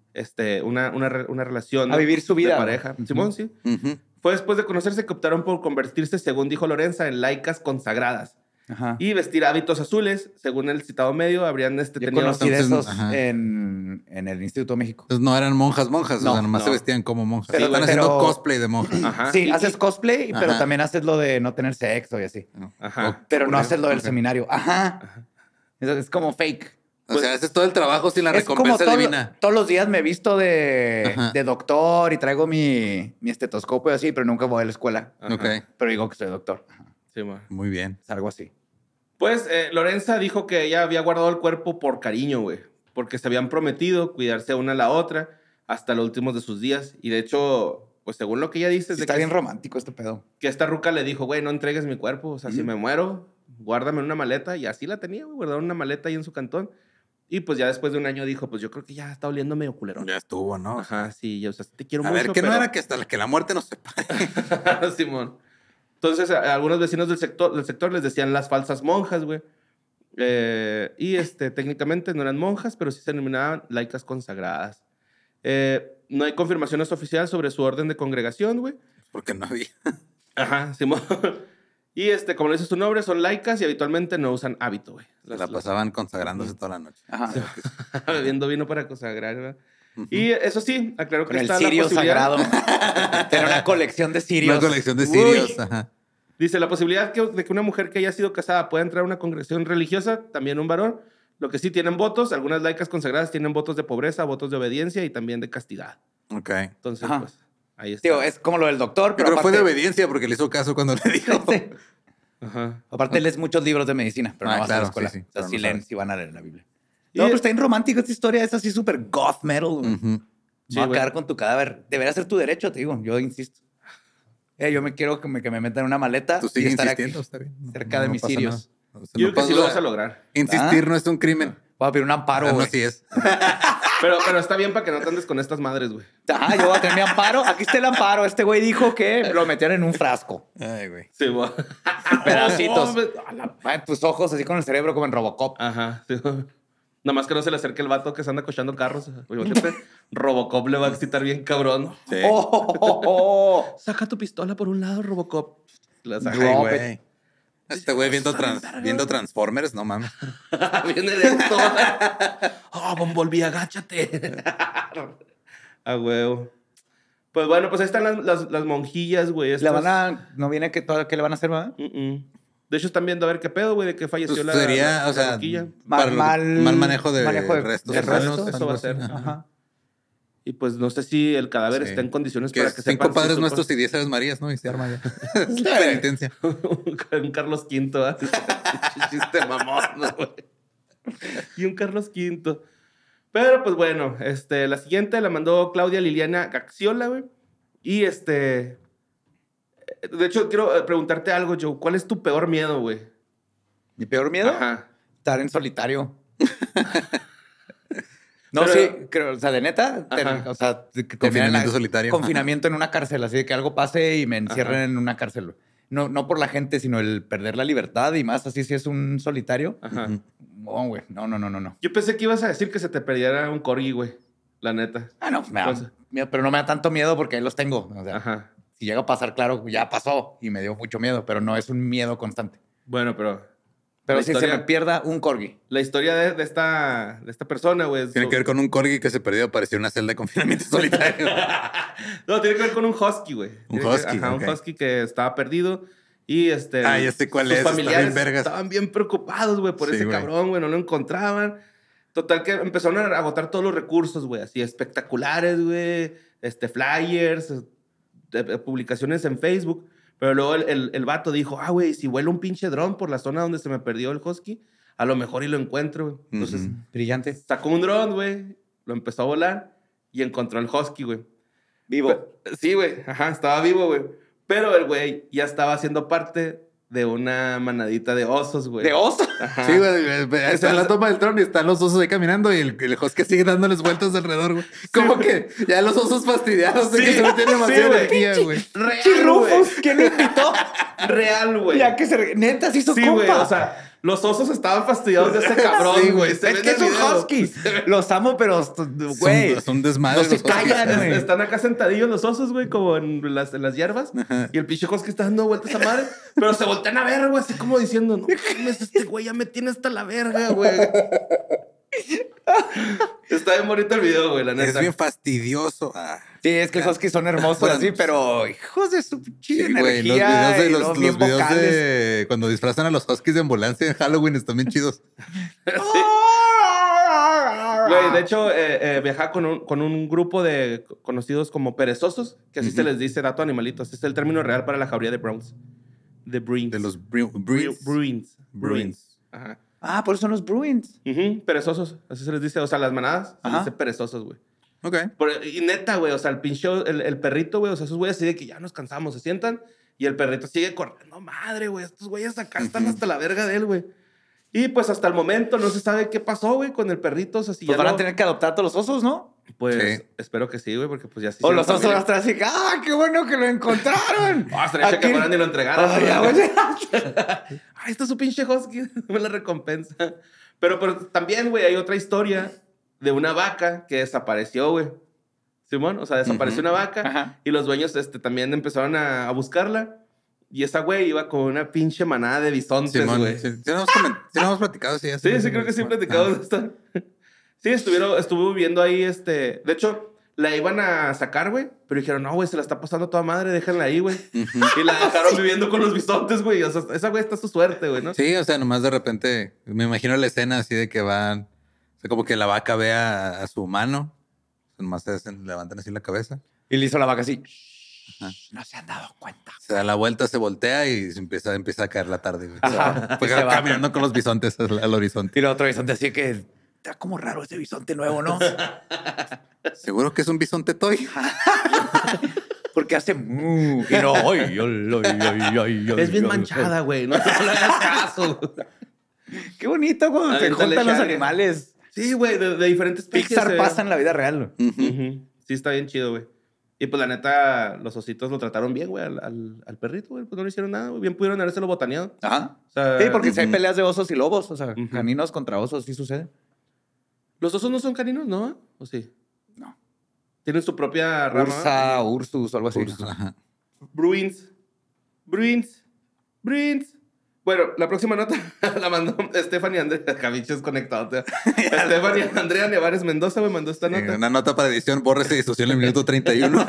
relación A vivir su vida, de pareja. güey. Simón, sí. Ujú. Fue después de conocerse que optaron por convertirse, según dijo Lorenza, en laicas consagradas Ajá. y vestir hábitos azules. Según el citado medio, habrían Yo tenido... conocí de Entonces, esos ajá. en el Instituto de México. Entonces no eran monjas, No, o sea, nomás no. se vestían como monjas. Pero- Están haciendo pero- cosplay de monjas. Ajá. Sí, Y- haces cosplay, pero Ajá. también haces lo de no tener sexo y así. Ajá. Pero no haces lo del Ok. seminario. Ajá. Es como fake. O sea, haces todo el trabajo sin la Es como recompensa divina. todos los días me visto Ajá. de doctor y traigo mi estetoscopio y así, pero nunca voy a la escuela. Ajá. Ok. Pero digo que soy doctor. Ajá. Simón. Muy bien. Es algo así. Pues Lorenza dijo que ella había guardado el cuerpo por cariño, güey. Porque se habían prometido cuidarse una a la otra hasta los últimos de sus días. Y de hecho, pues según lo que ella dice, es de Está que, bien romántico este pedo. que esta ruca le dijo, güey, no entregues mi cuerpo. O sea, si me muero, guárdame en una maleta. Y así la tenía, güey, guardada en una maleta ahí en su cantón. Y pues ya después de un año dijo, pues yo creo que ya está oliendo medio culerón. Ya estuvo, ¿no? Ajá, sí, o sea, te quiero A mucho, ver, que no pero- era que hasta que la muerte nos separe. Simón. Entonces, algunos vecinos del sector les decían las falsas monjas, güey. Y técnicamente no eran monjas, pero sí se denominaban laicas consagradas. No hay confirmaciones oficiales sobre su orden de congregación, güey. Porque no había. Ajá, Simón. Y como le dice su nombre, son laicas y habitualmente no usan hábito, güey. La pasaban consagrándose toda la noche. Ajá. Bebiendo vino para consagrar, ¿verdad? Ujú. Y eso sí, aclaró que Con el está la cirio posibilidad... sagrado. Tener una colección de cirios. Una colección de Uy. cirios. Ajá. Dice, la posibilidad de que una mujer que haya sido casada pueda entrar a una congregación religiosa, también un varón. Lo que sí tienen votos, algunas laicas consagradas tienen votos de pobreza, votos de obediencia y también de castidad. Ok. Entonces, Ajá. pues, ahí está. Tío, es como lo del doctor, pero Pero fue de aparte, obediencia porque le hizo caso cuando le dijo. Sí. Ajá. Aparte lees muchos libros de medicina, pero no vas a claro, la escuela. sí, sí, O sea, pero sí no leen, sabes. sí van a leer la Biblia. Y- No, pero está bien romántico esta historia. Es así súper goth metal. güey. Ujú. Sí, Me voy a güey. quedar con tu cadáver. Debería ser tu derecho, te digo. Yo insisto. Yo me quiero que me metan en una maleta Tú y sigues estar insistiendo, aquí está bien. cerca de mis pasa cirios. nada. O sea, Yo no creo que sí pasa- lo vas a lograr. Insistir no es un crimen. Voy a pedir un amparo, Ah, no, güey. sí es. Pero está bien para que no te andes con estas madres, güey. Ajá, yo voy a tener mi amparo. Aquí está el amparo. Este güey dijo que lo metieron en un frasco. Ay, güey. Sí, güey. Pedacitos. A la- Ay, tus ojos así con el cerebro como en Robocop. Ajá. Sí. Nada más que no se le acerque el vato que se anda cochando carros. Oye, imagínate, Robocop le va a excitar bien cabrón. Sí. Oh, oh, oh, oh. Saca tu pistola por un lado, Robocop. La saca. Ay, Drop güey. Este güey viendo Transformers, no mames. Viene de esto. Oh, Bumblebee, agáchate. A huevo. Pues bueno, pues ahí están las monjillas, güey. Le estas. van a... ¿No viene que todo qué le van a hacer, verdad? De hecho, están viendo a ver qué pedo, güey, de que falleció Pues la sería, la o sea, ruquilla. mal manejo de restos de humanos, restos. eso va a ser. algo así. Ajá. Y pues no sé si el cadáver Sí. está en condiciones Que para es que 5 sepan padres si nuestros y 10 Aves Marías, ¿no? Y se arma ya. Es la penitencia. un Carlos V, ¿ah? Chiste mamón, ¿no, güey? Y un Carlos V. Pero pues bueno, la siguiente la mandó Claudia Liliana Gaxiola, güey. Y de hecho, quiero preguntarte algo, Joe. ¿Cuál es tu peor miedo, güey? ¿Mi peor miedo? Ajá. Estar en solitario. No, Pero- sí, creo, o sea, de neta, Ajá. o sea, que terminar en Confinamiento solitario. Confinamiento en una cárcel, así de que algo pase y me encierren Ajá. en una cárcel. No por la gente, sino el perder la libertad y más así si es un solitario. Ajá. Ujú. No, güey, no. Yo pensé que ibas a decir que se te perdiera un corgi, güey. La neta. Ah, no, me da Pues- miedo, pero no me da tanto miedo porque ahí los tengo. O sea, Ajá. si llega a pasar, claro, ya pasó y me dio mucho miedo, pero no es un miedo constante. Bueno, pero Pero La si historia- se me pierda un corgi. la historia de esta persona, güey. Tiene que ver con un corgi que se perdió, apareció en una celda de confinamiento solitario. No, tiene que ver con un husky, güey. Un Tiene que- husky, Ajá, ok. un husky que estaba perdido. Y Ya sé cuál sus es, está familiares bien vergas. estaban bien preocupados, güey, por Sí, ese güey. cabrón, güey. No lo encontraban. Total que empezaron a agotar todos los recursos, güey. Así espectaculares, güey. Flyers, publicaciones en Facebook. Pero luego el vato dijo, güey, si vuela un pinche dron por la zona donde se me perdió el husky, a lo mejor y lo encuentro, güey. Entonces, brillante. Sacó un dron, güey. Lo empezó a volar y encontró el husky, güey. Vivo. Sí, güey. Ajá, estaba vivo, güey. Pero el güey ya estaba haciendo parte de una manadita de osos, güey. ¿De osos? Ajá. Sí, güey. Está en la toma del trono y están los osos ahí caminando y el husky sigue dándoles vueltas alrededor, güey. Como que ya los osos fastidiados de que se no tiene demasiada energía, güey. Real, güey. ¿Quién lo invitó? Real, güey. Ya que neta se hizo Sí, compa. güey. O sea, los osos estaban fastidiados de ese cabrón, Sí, güey. Es que son huskies. Los amo, pero, güey. Son desmadres. No se los huskies. callan, güey. Están acá sentadillos los osos, güey, como en las hierbas. Ajá. Y el pinche husky está dando vueltas a madre. Pero se voltean a ver, güey, así como diciendo, no mames, este güey ya me tiene hasta la verga, güey. Está bien bonito el video, güey, la neta. Es bien fastidioso. Sí, es que los huskies son hermosos Bueno, así, pero hijos de su pinche Sí, güey. Los energía. videos de y los luego bien videos vocales. de cuando disfrazan a los huskies de ambulancia en Halloween están bien chidos. Güey, de hecho, viajaba con un grupo de conocidos como perezosos, que así se les dice, dato animalitos. Este es el término real para la jauría de Browns. De Bruins. De los Bruins. Bruins. Ajá. Por eso son los Bruins. Perezosos, así se les dice. O sea, las manadas se les Ajá. dice perezosos, güey. Ok. Y neta, güey, o sea, el pinche, el perrito, güey, o sea, esos güeyes así de que ya nos cansamos, se sientan y el perrito sigue corriendo. Madre, güey, estos güeyes acá están hasta la verga de él, güey. Y pues hasta el momento no se sabe qué pasó, güey, con el perrito. O sea, si Pues ya van a lo- tener que adoptar a todos los osos, ¿no? Pues Sí. espero que sí, güey, porque pues ya sí. O los osos familia. atrás así, qué bueno que lo encontraron. Estaría chido que fueran y lo entregaran. Ay, ya, güey. güey. Ahí está su pinche husky, me la recompensa. Pero también, güey, hay otra historia de una vaca que desapareció, güey. Simón, o sea, desapareció una vaca Ajá. y los dueños también empezaron a buscarla. Y esa güey iba con una pinche manada de bisontes, Simón, güey. sí no hemos platicado, sí. Sí, creo que sí platicamos de esta. Sí, estuvo viviendo ahí, De hecho, la iban a sacar, güey. Pero dijeron, no, güey, se la está pasando toda madre, déjenla ahí, güey. Y la dejaron viviendo con los bisontes, güey. O sea, esa güey está a su suerte, güey, ¿no? Sí, o sea, nomás de repente me imagino la escena así de que van, o sea, como que la vaca ve a su humano, nomás levantan así la cabeza, Y le hizo la vaca así. Ajá. No se han dado cuenta. se da la vuelta, se voltea y se empieza a caer la tarde. Güey. Ajá. Pues Y se va. caminando con los bisontes al horizonte. Y el otro bisonte así que está como raro ese bisonte nuevo, ¿no? Seguro que es un bisonte toy. Porque hace mu. Y no, Es bien manchada, güey. No le hagas caso. Qué bonito cuando se Aviéntale juntan los Shaggy. animales. Sí, güey, de diferentes especies. Pixar pasa en la vida real. Ujú. Sí, está bien chido, güey. Y pues la neta, los ositos lo trataron bien, güey, al perrito, güey. Pues no le hicieron nada, güey. Bien pudieron habérselo botaneado. Ajá. O sea, Sí, porque si hay Ujú. peleas de osos y lobos, o sea, Ujú. caninos contra osos, sí sucede. los osos no son caninos, ¿no? ¿O sí? No. Tienen su propia rama. Ursa, Ursus o algo así. Ajá. Bruins. Bueno, la próxima nota la mandó Stephanie Andrea. Cabiches conectado. Stephanie Andrea Nevares Mendoza me mandó esta nota. Una nota para edición, bórrese y discusión en el minuto 31.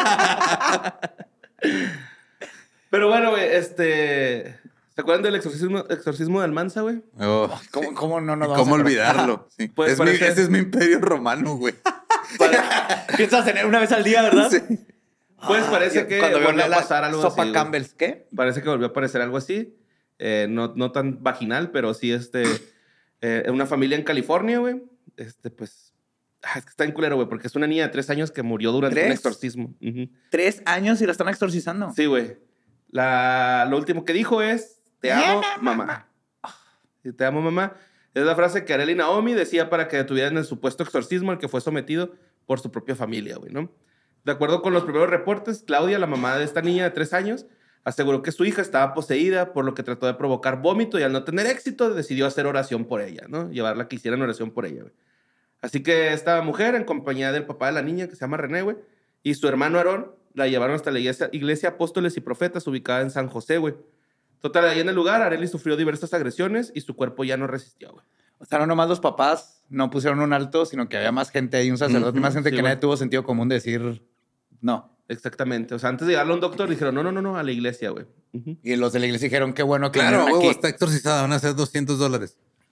Pero bueno, güey, ¿se acuerdan del exorcismo de Almanza, güey? Oh, ¿Cómo no nos ¿y vamos ¿Cómo a acordar? olvidarlo? Sí. Pues parece- Ese es mi imperio romano, güey. Piensas tener una vez al día, ¿verdad? Sí. Pues parece que Cuando volvió veo a la pasar algo sopa así. güey. Campbell's, ¿qué? Parece que volvió a aparecer algo así. No tan vaginal, pero sí una familia en California, güey. Pues... es que está en culero, güey, porque es una niña de 3 años que murió durante un ¿3? exorcismo. Ujú. 3 años y la están exorcizando. Sí, güey. Lo último que dijo es, te amo, mamá. Sí, te amo, mamá. Es la frase que Arely Naomi decía para que detuvieran el supuesto exorcismo al que fue sometido por su propia familia, güey, ¿no? De acuerdo con los primeros reportes, Claudia, la mamá de esta niña de 3 años, aseguró que su hija estaba poseída, por lo que trató de provocar vómito y al no tener éxito decidió hacer oración por ella, ¿no? Llevarla a que hicieran oración por ella, güey. Así que esta mujer, en compañía del papá de la niña, que se llama René, güey, y su hermano Aarón, la llevaron hasta la iglesia Apóstoles y Profetas, ubicada en San José, güey. Total, ahí en el lugar, Arely sufrió diversas agresiones y su cuerpo ya no resistió, güey. O sea, no nomás los papás no pusieron un alto, sino que había más gente ahí, un sacerdote, Ujú, más gente sí, que güey. nadie tuvo sentido común de decir no. Exactamente. O sea, antes de llevarlo a un doctor, dijeron, no, a la iglesia, güey. Ujú. Y los de la iglesia dijeron, qué bueno que Claro, vinieron huevo, aquí. está exorcizada. Van a ser $200.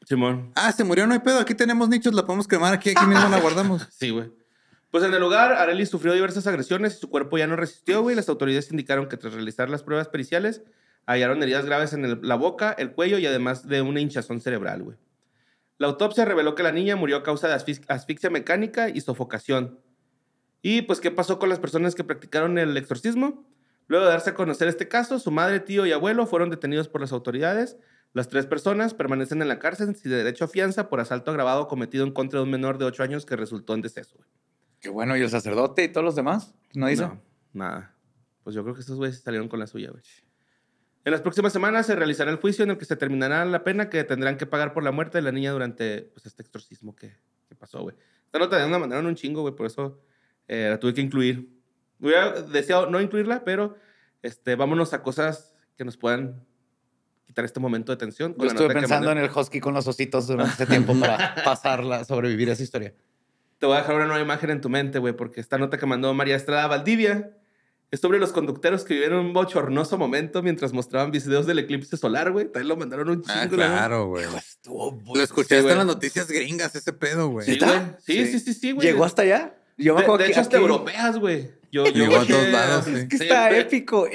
Simón. Se murió, no hay pedo. Aquí tenemos nichos, la podemos quemar aquí mismo la guardamos. Sí, güey. Pues en el lugar, Arely sufrió diversas agresiones y su cuerpo ya no resistió, güey. Las autoridades indicaron que tras realizar las pruebas periciales, hallaron heridas graves en la boca, el cuello y además de una hinchazón cerebral, güey. La autopsia reveló que la niña murió a causa de asfixia mecánica y sofocación. Y pues, ¿qué pasó con las personas que practicaron el exorcismo? Luego de darse a conocer este caso, su madre, tío y abuelo fueron detenidos por las autoridades. Las 3 personas permanecen en la cárcel sin derecho a fianza por asalto agravado cometido en contra de un menor de 8 años que resultó en deceso, güey. Qué bueno. ¿Y el sacerdote y todos los demás? ¿No hizo? No, nada. Pues yo creo que estos güeyes salieron con la suya, güey. En las próximas semanas se realizará el juicio en el que se terminará la pena que tendrán que pagar por la muerte de la niña durante pues, este exorcismo que pasó, güey. Esta nota me mandaron un chingo, güey, por eso la tuve que incluir. Hubiera deseado no incluirla, pero vámonos a cosas que nos puedan quitar este momento de tensión. Yo estuve pensando en el husky con los ositos durante este tiempo para sobrevivir esa historia. Te voy a dejar una nueva imagen en tu mente, güey, porque esta nota que mandó María Estrada Valdivia es sobre los conductores que vivieron un bochornoso momento mientras mostraban videos del eclipse solar, güey. También lo mandaron un chingo. Claro, güey. Lo escuché hasta en las noticias gringas, ese pedo, güey. Sí, güey. Sí, güey. ¿Llegó hasta allá? Yo me acuerdo de hecho, hasta europeas, güey. Llegó a todos lados, sí. Es que está épico.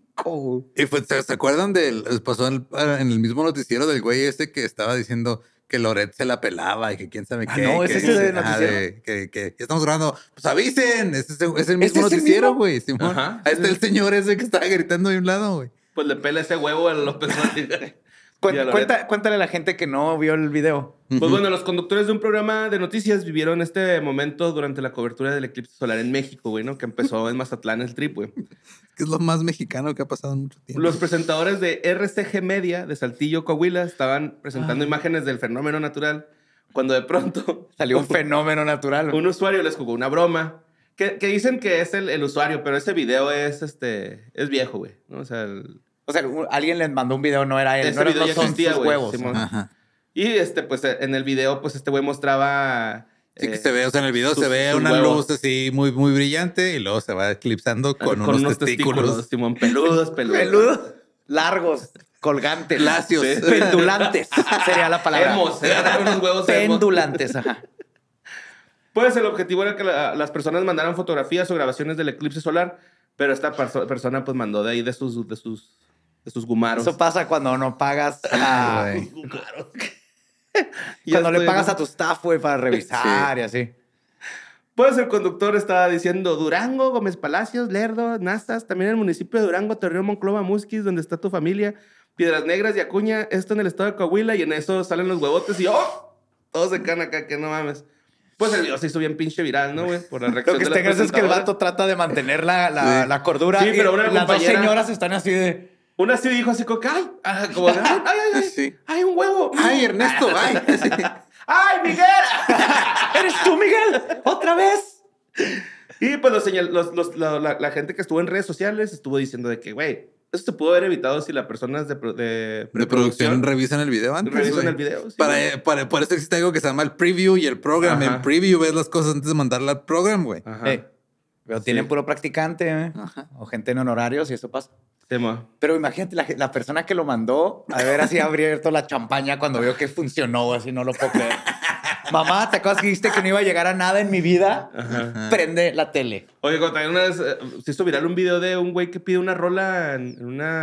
Y pues, ¿se acuerdan pasó en el mismo noticiero del güey que estaba diciendo que Loret se la pelaba y que quién sabe qué? No, ¿es ese de noticiero? Que ya estamos grabando. Pues avisen, es el mismo noticiero, güey, Simón. Ajá. Ahí está el señor ese que estaba gritando de un lado, güey. Pues le pela ese huevo a López Mateos. Cuéntale a la gente que no vio el video. Pues bueno, los conductores de un programa de noticias vivieron este momento durante la cobertura del eclipse solar en México, güey, ¿no? Que empezó en Mazatlán el trip, güey. Que es lo más mexicano que ha pasado en mucho tiempo. Los presentadores de RCG Media de Saltillo, Coahuila, estaban presentando imágenes del fenómeno natural cuando de pronto salió un fenómeno natural. Un usuario les jugó una broma que dicen que es el usuario, pero ese video es viejo, güey, ¿no? O sea, alguien les mandó un video, no era él. Ese no video ya son existía, sus güey. huevos. Ajá. Y pues en el video, pues este güey mostraba. Sí, que se ve, o sea, en el video se ve una huevos. luz así muy, muy brillante y luego se va eclipsando con unos testículos. Simón, peludos. Peludos, largos, colgantes. Lacios. Sí. Pendulantes sería la palabra. Eran unos huevos pendulantes, ajá. Pues el objetivo era que las personas mandaran fotografías o grabaciones del eclipse solar, pero esta persona pues mandó de ahí de sus gumaros. Eso pasa cuando no pagas a... cuando le pagas a tu staff, güey, para revisar y así. Pues el conductor estaba diciendo Durango, Gómez Palacios, Lerdo, Nazas, también el municipio de Durango, Torreón, Monclova, Musquis, donde está tu familia, Piedras Negras y Acuña, esto en el estado de Coahuila, y en eso salen los huevotes y ¡oh! Todos se caen acá, que no mames. Pues el video se hizo bien pinche viral, ¿no, güey? Por la reacción Lo que de las tengas es que el vato trata de mantener la cordura. Sí, pero las dos señoras están así de... Una sí dijo así como que, ay, Sí. ay, un huevo. Ay, Ernesto, ay. Sí. ¡Ay, Miguel! ¿Eres tú, Miguel? ¿Otra vez? Y pues la gente que estuvo en redes sociales estuvo diciendo de que, güey, eso se pudo haber evitado si las personas de producción revisan el video antes. Revisan el video, sí. Por eso existe algo que se llama el preview y el program. Ajá. En preview ves las cosas antes de mandarla al program, güey. Ajá. Pero tienen puro practicante, ¿eh? O gente en honorarios y eso pasa. Pero imagínate, la persona que lo mandó, a ver, así abierto la champaña cuando vio que funcionó, así no lo puedo creer. Mamá, ¿te acuerdas que dijiste que no iba a llegar a nada en mi vida? Ajá. Prende la tele. Oye, cuando también una vez se hizo viral un video de un güey que pide una rola en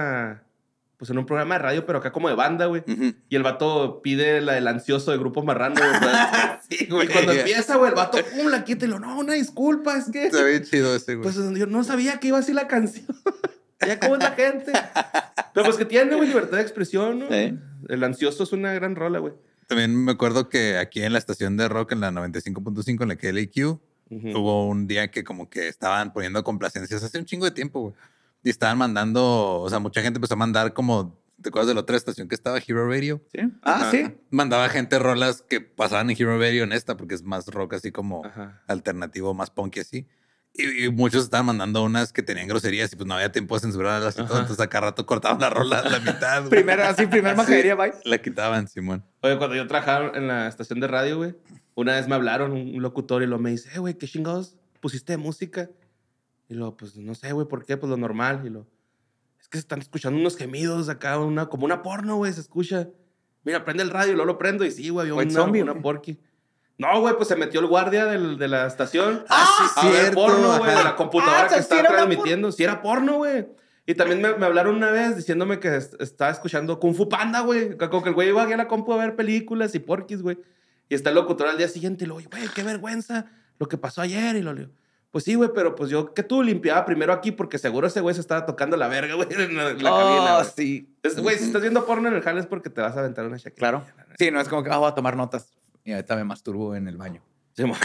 un programa de radio, pero acá como de banda, güey. Y el vato pide la del Ansioso de Grupo Marrano, ¿verdad? Sí, güey. Y cuando empieza, güey, el vato, ¡pum! La quita y lo, no, una disculpa, es que... Está bien chido ese, güey. Pues yo no sabía que iba así la canción. Ya cómo es la gente. Pero pues que tiene, güey, libertad de expresión, ¿no? Sí. El Ansioso es una gran rola, güey. También me acuerdo que aquí en la estación de rock, en la 95.5, en la KLAQ, hubo un día que como que estaban poniendo complacencias hace un chingo de tiempo, güey. Y estaban mandando, o sea, mucha gente empezó a mandar como, ¿te acuerdas de la otra estación que estaba, Hero Radio? ¿Sí? Ah, sí. Mandaba gente rolas que pasaban en Hero Radio en esta, porque es más rock así como alternativo, más punky así. Y muchos estaban mandando unas que tenían groserías y pues no había tiempo de censurarlas y todo. Entonces acá rato cortaban la rola a la mitad. Primer majadería, bye. La quitaban, Simón. Oye, cuando yo trabajaba en la estación de radio, güey, una vez me hablaron un locutor y me dice, güey, ¿qué chingados pusiste de música? Y pues no sé, güey, ¿por qué? Pues lo normal. Es que se están escuchando unos gemidos acá, como una porno, güey, se escucha. Mira, prende el radio y luego lo prendo y sí, güey, había White Zombie, una ¿o qué? porky. No, güey, pues se metió el guardia de la estación sí, a ver cierto. porno, güey, Ajá. de la computadora o sea, que sí estaba era una transmitiendo. Sí era porno, güey. Y también me hablaron una vez diciéndome que estaba escuchando Kung Fu Panda, güey. Como que el güey iba aquí a la compu a ver películas y porquis, güey. Y está el locutor al día siguiente y lo, güey, qué vergüenza lo que pasó ayer. Y lo digo, pues sí, güey, pero pues yo que tú limpiaba primero aquí porque seguro ese güey se estaba tocando la verga, güey, en la cabina, güey. Sí. Güey, si estás viendo porno en el jale es porque te vas a aventar una chaqueta. Claro. Sí, no es como que voy a tomar notas. Y ahorita me masturbo en el baño. Sí, mo.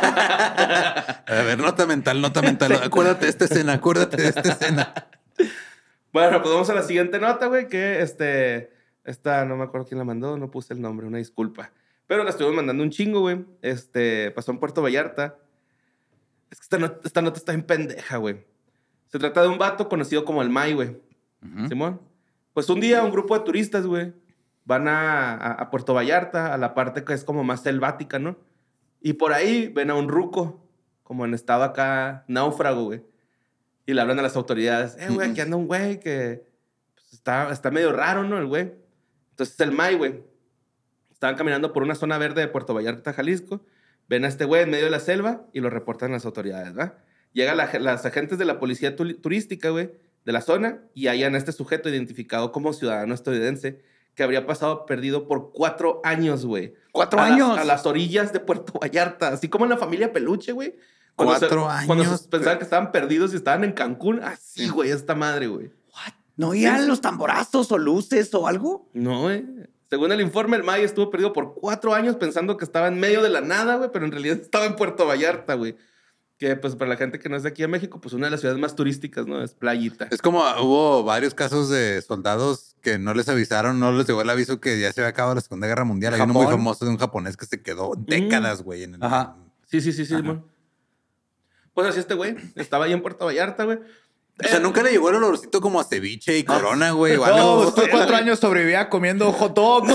A ver, nota mental. Acuérdate de esta escena. Bueno, pues vamos a la siguiente nota, güey, que esta no me acuerdo quién la mandó, no puse el nombre, una disculpa. Pero la estuvimos mandando un chingo, güey. Pasó en Puerto Vallarta. Es que esta nota está bien pendeja, güey. Se trata de un vato conocido como el May, güey. Simón. Pues un día un grupo de turistas, güey, van a Puerto Vallarta, a la parte que es como más selvática, ¿no? Y por ahí ven a un ruco, como en estado acá náufrago, güey. Y le hablan a las autoridades, güey, aquí anda un güey que pues, está medio raro, ¿no? El güey. Entonces el May, güey. Estaban caminando por una zona verde de Puerto Vallarta, Jalisco. Ven a este güey en medio de la selva y lo reportan a las autoridades, ¿verdad? Llegan las agentes de la policía turística, güey, de la zona y hallan a este sujeto identificado como ciudadano estadounidense que habría pasado perdido por 4 años, güey. 4 años. A las orillas de Puerto Vallarta. Así como en la familia Peluche, güey. 4 años. Cuando pensaban que estaban perdidos y estaban en Cancún. Así, güey, esta madre, güey. ¿No oían los tamborazos o luces o algo? No, güey. Según el informe, el May estuvo perdido por 4 años pensando que estaba en medio de la nada, güey, pero en realidad estaba en Puerto Vallarta, güey. Que, pues, para la gente que no es de aquí de México, pues, una de las ciudades más turísticas, ¿no? Es Playita. Es como hubo varios casos de soldados que no les avisaron, no les llegó el aviso que ya se había acabado la Segunda Guerra Mundial. Hay uno muy ¿Japón? famoso de un japonés que se quedó décadas, güey, en el... Ajá. Sí, man. Pues así este güey estaba ahí en Puerto Vallarta, güey. O sea, nunca le llegó el olorcito como a ceviche y corona, güey, o No, algo. estuve 4 años sobrevivía comiendo hot dogs.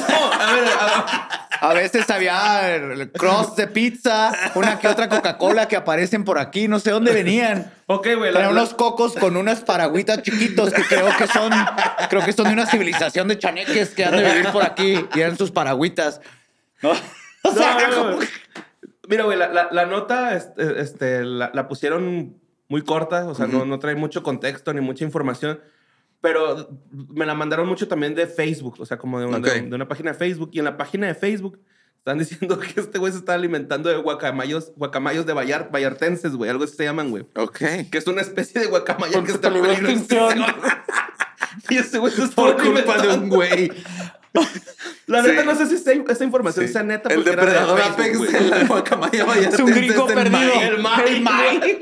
A veces había el cross de pizza, una que otra Coca-Cola que aparecen por aquí, no sé dónde venían. Ok, güey. Eran unos cocos con unas paragüitas chiquitos que creo que son de una civilización de chaneques que han de vivir por aquí y eran sus paragüitas. ¿No? O sea, No. Mira, güey, la nota la pusieron muy corta, o sea, no trae mucho contexto ni mucha información, pero me la mandaron mucho también de Facebook, o sea, como de una página de Facebook, y en la página de Facebook están diciendo que este güey se está alimentando de guacamayos de vallartenses, güey, algo así se llaman, güey. Ok. Que es una especie de guacamaya que está en peligro de extinción. Y ese güey se está Por culpa de un güey. La neta, no sé si esta información sea neta. El porque era de depredador Facebook, Apex güey. de la guacamaya Vallarta. es un gringo el perdido. May. El May.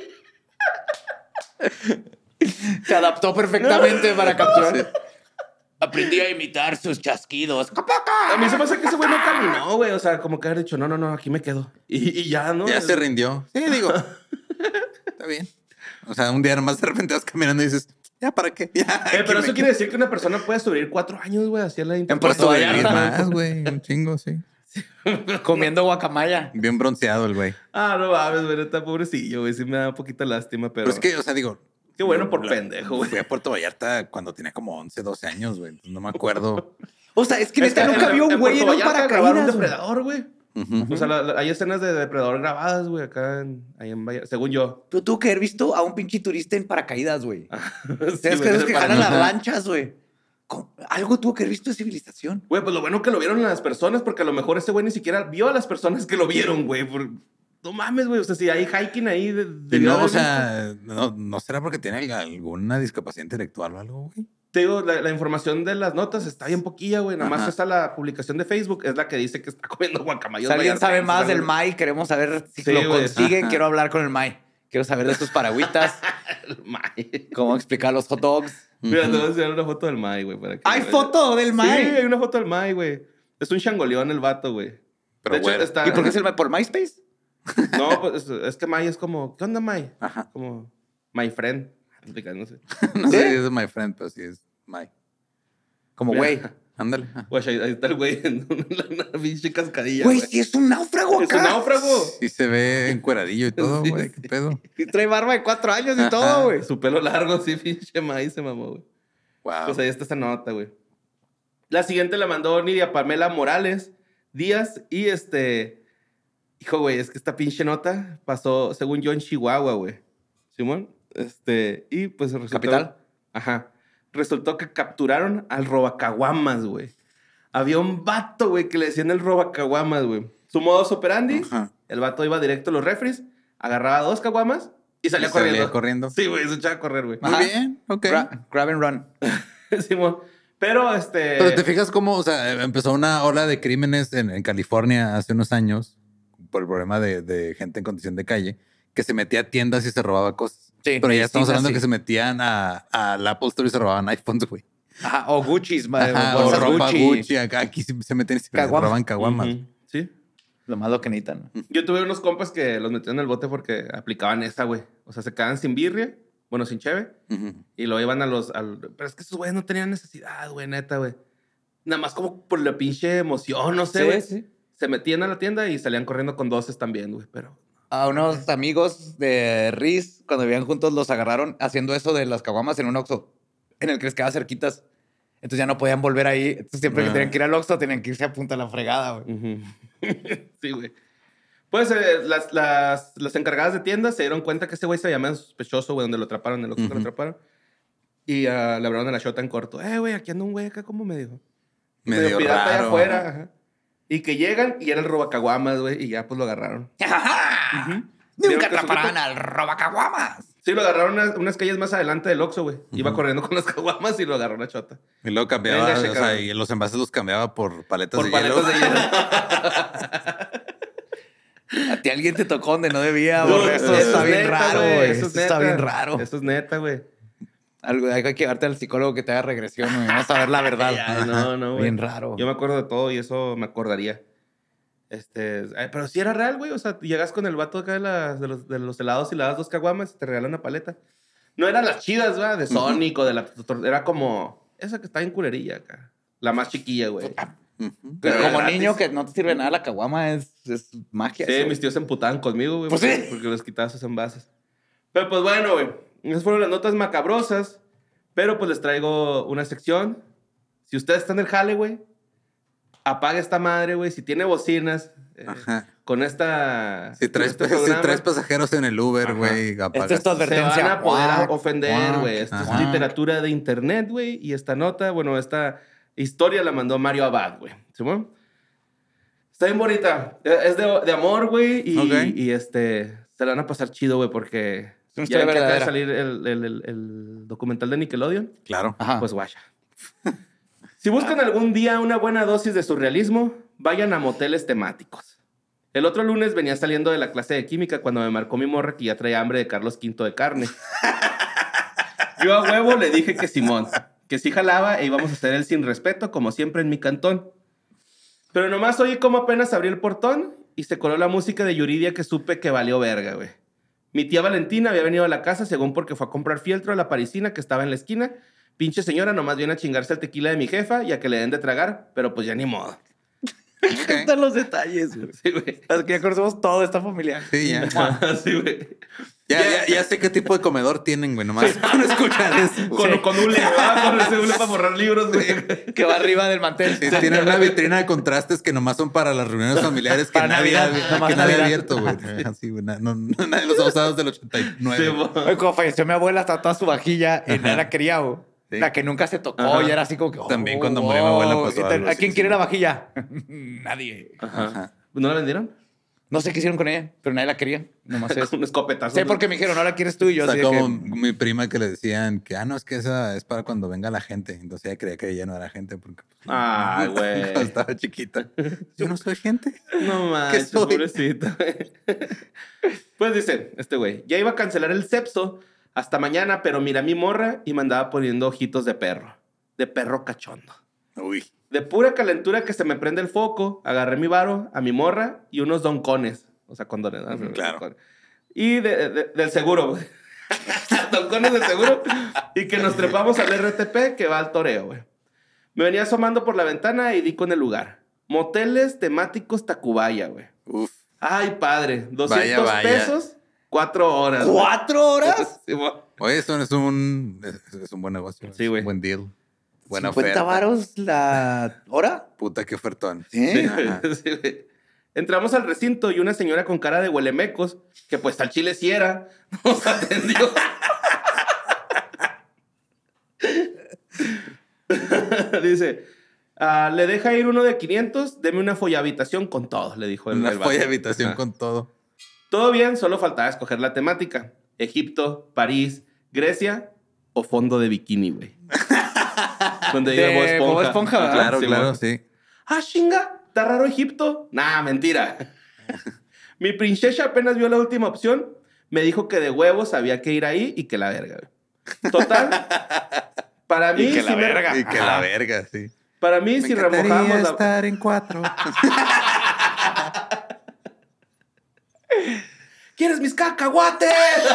Se adaptó perfectamente para capturar. Aprendí a imitar sus chasquidos. A mí se me hace que ese güey no caminó, güey. O sea, como que haber dicho, no, aquí me quedo. Y ya, ¿no? Ya se rindió. Sí, digo. Está bien. O sea, un día nomás de repente vas caminando y dices, ¿ya para qué? Ya, Pero aquí eso me quiere decir que una persona puede sobrevivir 4 años, güey, hacia la En Puerto Puedo Vallarta. vivir más, güey. Un chingo, sí. Comiendo guacamaya. Bien bronceado el güey. Ah, no mames, güey, está pobrecillo, güey. Sí me da un poquito lástima, pero... Pero es que, o sea, digo... Qué bueno por pendejo, güey. Fui a Puerto Vallarta cuando tenía como 11, 12 años, güey. No me acuerdo. O sea, es que neta nunca vio un güey en un grabaron un paracaídas. güey. depredador, güey. Ujú. O sea, hay escenas de depredador grabadas, güey, acá ahí en Vallarta, según yo. Pero tuvo que haber visto a un pinche turista en paracaídas, güey. Sí, ¿Sabes güey, que esos que jalan las Ajá. lanchas, güey? Algo tuvo que haber visto de civilización. Güey, pues lo bueno que lo vieron las personas, porque a lo mejor ese güey ni siquiera vio a las personas que lo vieron, güey. No mames, güey. O sea, si hay hiking ahí... Y no, o sea, no será porque tiene alguna discapacidad intelectual o algo, güey. Te digo, la información de las notas está bien poquilla, güey. Nada más Ajá. está la publicación de Facebook. Es la que dice que está comiendo guacamayos. Si alguien sabe vallartenses, más del algo. May, queremos saber si Sí, lo güey. consigue. Ajá. Quiero hablar con el May. Quiero saber de sus paragüitas, El May. cómo explicar los hot dogs. Mira, te voy a enseñar una foto del May, güey. para que ¿Hay lo veas. foto del Sí, May? hay una foto del May, güey. Es un changoleón el vato, güey. Pero De hecho, bueno. está... ¿Y por qué es el May? ¿Por MySpace? No, pues es que May es como... ¿Qué onda, May? Ajá. Como... My friend. No sé. No sé si es my friend, pero sí es my. Como, Mira. güey. Ándale. Güey, ahí está el güey en una pinche cascadilla, Güey, güey. si es un náufrago Es acá. un náufrago. Sí se ve encueradillo y todo, Sí, güey. ¿Qué pedo? Y trae barba de 4 años y todo, güey. Su pelo largo, sí, pinche May se mamó, güey. Wow. Pues ahí está esa nota, güey. La siguiente la mandó Nidia Pamela Morales Díaz y hijo, güey, es que esta pinche nota pasó, según yo, en Chihuahua, güey. Simón, y pues resultó... ¿Capital? Ajá. Resultó que capturaron al robacaguamas, güey. Había un vato, güey, que le decían el robacaguamas, güey. Su modus operandi, el vato iba directo a los refris, agarraba 2 caguamas y salía corriendo. Sí, güey, se echaba a correr, güey. Muy bien, ok. Grab and run. Simón. Pero Pero te fijas cómo, o sea, empezó una ola de crímenes en California hace unos años por el problema de gente en condición de calle que se metía a tiendas y se robaba cosas. Sí, pero ya estamos hablando que se metían al Apple Store y se robaban iPhones, güey. Ajá, o Gucci's, O ropa Gucci. Aquí se meten y se roban caguamas. Sí. Lo más lo que necesitan. Yo tuve unos compas que los metían en el bote porque aplicaban esa, güey. O sea, se quedaban sin birria, bueno, sin cheve, y lo iban Pero es que esos güeyes no tenían necesidad, güey, neta, güey. Nada más como por la pinche emoción, no sé, güey. Sí. Se metían a la tienda y salían corriendo con 12 también, güey, pero... A unos amigos de Riz, cuando vivían juntos, los agarraron haciendo eso de las caguamas en un Oxxo, en el que les quedaba cerquitas. Entonces ya no podían volver ahí. Entonces siempre que tenían que ir al Oxxo, tenían que irse a punta de la fregada, güey. Sí, güey. Pues las encargadas de tiendas se dieron cuenta que ese güey se llamaba sospechoso, güey, donde lo atraparon, en el Oxxo que lo atraparon. Y le hablaron a la shota en corto. Güey, aquí anda un güey acá, ¿cómo me dijo? Medio pirata raro. allá afuera. Ajá. Y que llegan y era el robacaguamas, güey, y ya pues lo agarraron. Nunca atraparán al robacaguamas. Sí, lo agarraron unas calles más adelante del Oxxo, güey. Iba corriendo con las caguamas y lo agarró la chota. Y luego cambiaba, Venga, o checa, sea, y los envases los cambiaba por paletas Por de paletas hielo. de hielo. A ti alguien te tocó donde no debía, No, güey. Eso está bien neta, raro, güey. Eso es neta. está bien raro. Eso es neta, güey. Hay que llevarte al psicólogo que te haga regresión, güey. Vamos a ver la verdad. Ay, no, güey. Bien raro. Yo me acuerdo de todo y eso me acordaría. Pero sí era real, güey. O sea, llegas con el vato acá de los helados y le das 2 caguamas y te regalan una paleta. No eran las chidas, ¿verdad? De Sonic o de la... Era como... Esa que está en culerilla acá. La más chiquilla, güey. Pero como gratis. niño que no te sirve nada la caguama es magia. Sí, eso. mis tíos se emputaban conmigo, güey. Pues sí. Porque les quitaba sus envases. Pero pues bueno, güey. Esas fueron las notas macabrosas. Pero pues les traigo una sección. Si ustedes están en el jale, güey, apaga esta madre, güey. Si tiene bocinas, con esta... Si traes pasajeros en el Uber, güey, apagas. Esta es tu se advertencia. van a poder Cuac, ofender, cuac. güey. Esto es Ajá. literatura de internet, güey. Y esta nota, bueno, esta historia la mandó Mario Abad, güey. ¿Sí, güey? Está bien bonita. Es de amor, güey. Y se la van a pasar chido, güey, porque... Es una Ya ven historia que acaba de verdadera. salir el documental de Nickelodeon. Claro. Ajá. Pues guaya. Si buscan algún día una buena dosis de surrealismo, vayan a moteles temáticos. El otro lunes venía saliendo de la clase de química cuando me marcó mi morra que ya traía hambre de Carlos V de carne. Yo a huevo le dije que Simón, que sí jalaba e íbamos a hacer el sin respeto como siempre en mi cantón. Pero nomás oí como apenas abrí el portón y se coló la música de Yuridia que supe que valió verga, güey. Mi tía Valentina había venido a la casa según porque fue a comprar fieltro a la parisina que estaba en la esquina. Pinche señora nomás viene a chingarse el tequila de mi jefa y a que le den de tragar, pero pues ya ni modo. Están los detalles, güey. Sí, güey. Es que ya conocemos todo de esta familia. Sí, ya. Sí, güey. Ya sé qué tipo de comedor tienen, güey, nomás con escuchar eso. Con hule, ¿verdad? Con ese hule para borrar libros, güey. Que va arriba del mantel. Sí, tienen una vitrina de contrastes que nomás son para las reuniones familiares que Para nadie ha Navidad, nomás que nadie ha Navidad. abierto, güey. Así, güey. Nadie los ha usado desde el 89. Sí, güey. Oye, cuando falleció mi abuela, estaba toda su vajilla y nadie la quería, güey. Sí. La que nunca se tocó Ajá. y era así como que... También cuando murió mi abuela pasó ¿qué tal? algo ¿A así, quién sí. quiere la vajilla? Nadie. Ajá. ¿No la vendieron? No sé qué hicieron con ella, pero nadie la quería. Nomás eso. Un escopetazo. Sé porque me dijeron, no la quieres tú y yo. O sea, Así de como que, mi prima que le decían que, no, es que esa es para cuando venga la gente. Entonces ella creía que ella no era gente porque... Ay, güey. cuando estaba chiquita. Yo no soy gente. No ¿Qué manches, soy? pobrecita. Pues dice, güey, ya iba a cancelar el Cepso hasta mañana, pero mira mi morra y me andaba poniendo ojitos de perro cachondo. Uy. De pura calentura que se me prende el foco, agarré mi varo, a mi morra y unos doncones. O sea, condones, ¿no? Claro. Doncones. Y del seguro, güey. Doncones del seguro. Y que nos trepamos al RTP que va al toreo, güey. Me venía asomando por la ventana y di con el lugar. Moteles temáticos Tacubaya, güey. Uf. Ay, padre. 200 Vaya. pesos, 4 horas. ¿4 horas? Sí, güey. Oye, eso es un buen negocio. Sí, güey. Es un buen deal. Buena 50 oferta. varos la hora. Puta, qué ofertón. Sí. Sí, güey. Entramos al recinto y una señora con cara de huelemecos, que pues al chile sí era, nos atendió. Dice, le deja ir uno de 500, deme una follavitación con todo, le dijo Una el vato. habitación Ajá. con todo. Todo bien, solo faltaba escoger la temática. Egipto, París, Grecia o fondo de bikini, güey. Donde De diga Bob Bob Esponja. Esponja, ¿verdad? Claro, Sí, claro, mon. sí. Ah, chinga, ¿está raro Egipto? Nah, mentira. Mi princesa apenas vio la última opción. Me dijo que de huevos había que ir ahí y que la verga, güey. Total. Para mí, Y que la sí me- verga. Y que Ajá. la verga, sí. Para mí, si remojamos la... estar en 4. ¿Quieres mis cacahuates?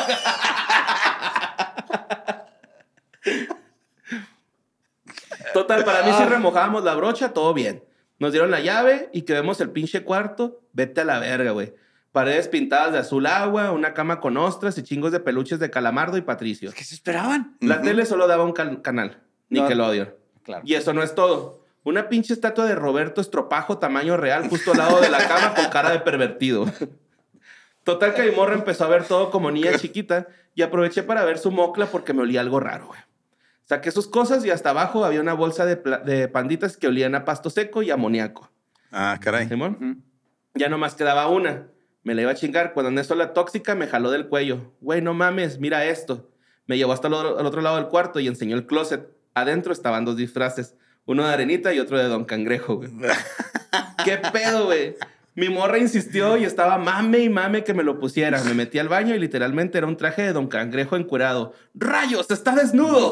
Total, para mí si remojábamos la brocha, todo bien. Nos dieron la llave y que vemos el pinche cuarto, vete a la verga, güey. Paredes pintadas de azul agua, una cama con ostras y chingos de peluches de Calamardo y Patricio. ¿Qué se esperaban? La tele solo daba un canal, No. Nickelodeon. Claro. Y eso no es todo. Una pinche estatua de Roberto Estropajo tamaño real justo al lado de la cama con cara de pervertido. Total que mi morra empezó a ver todo como niña chiquita y aproveché para ver su mocla porque me olía algo raro, güey. Saqué sus cosas y hasta abajo había una bolsa de panditas que olían a pasto seco y amoníaco. Ah, caray. ¿Simón? Ujú. Ya nomás quedaba una. Me la iba a chingar cuando en eso la tóxica me jaló del cuello. Güey, no mames, mira esto. Me llevó hasta al otro lado del cuarto y enseñó el closet. Adentro estaban dos disfraces. Uno de Arenita y otro de Don Cangrejo, güey. ¿Qué pedo, güey? Mi morra insistió y estaba mame y mame que me lo pusiera. Me metí al baño y literalmente era un traje de Don Cangrejo encuerado. ¡Rayos! ¡Está desnudo!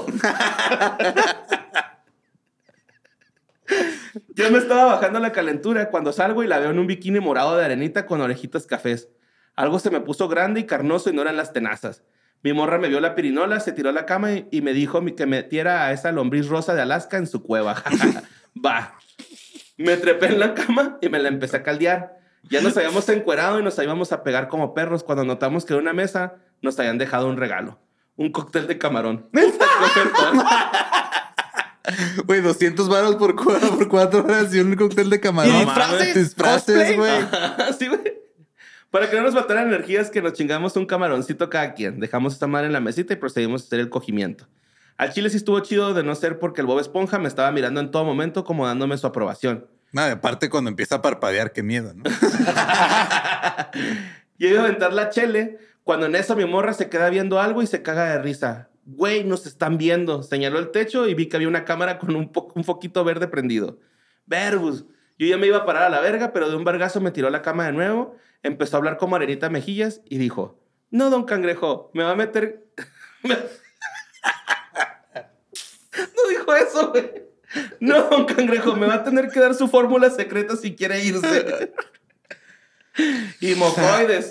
Yo me estaba bajando la calentura cuando salgo y la veo en un bikini morado de Arenita con orejitas cafés. Algo se me puso grande y carnoso y no eran las tenazas. Mi morra me vio la pirinola, se tiró a la cama y me dijo que metiera a esa lombriz rosa de Alaska en su cueva. Va. Me trepé en la cama y me la empecé a caldear. Ya nos habíamos encuerado y nos íbamos a pegar como perros cuando notamos que en una mesa nos habían dejado un regalo. Un cóctel de camarón. Güey, 200 varos por 4 horas y un cóctel de camarón. ¿Y disfraces? Disfraces, ¿Cosplay? güey. Sí, güey. Para que no nos faltaran energías, que nos chingamos un camaroncito cada quien. Dejamos esta madre en la mesita y procedimos a hacer el cogimiento. Al chile sí estuvo chido de no ser porque el Bob Esponja me estaba mirando en todo momento como dándome su aprobación. No, y aparte cuando empieza a parpadear, qué miedo, ¿no? Yo iba a aventar la chele cuando en eso mi morra se queda viendo algo y se caga de risa. Güey, nos están viendo. Señaló el techo y vi que había una cámara con un foquito verde prendido. Verbus. Yo ya me iba a parar a la verga, pero de un vergazo me tiró la cama de nuevo, empezó a hablar como Arenita Mejillas y dijo, no, Don Cangrejo, me va a meter... No dijo eso, güey. No, Don Cangrejo, me va a tener que dar su fórmula secreta si quiere irse. Y mocoides.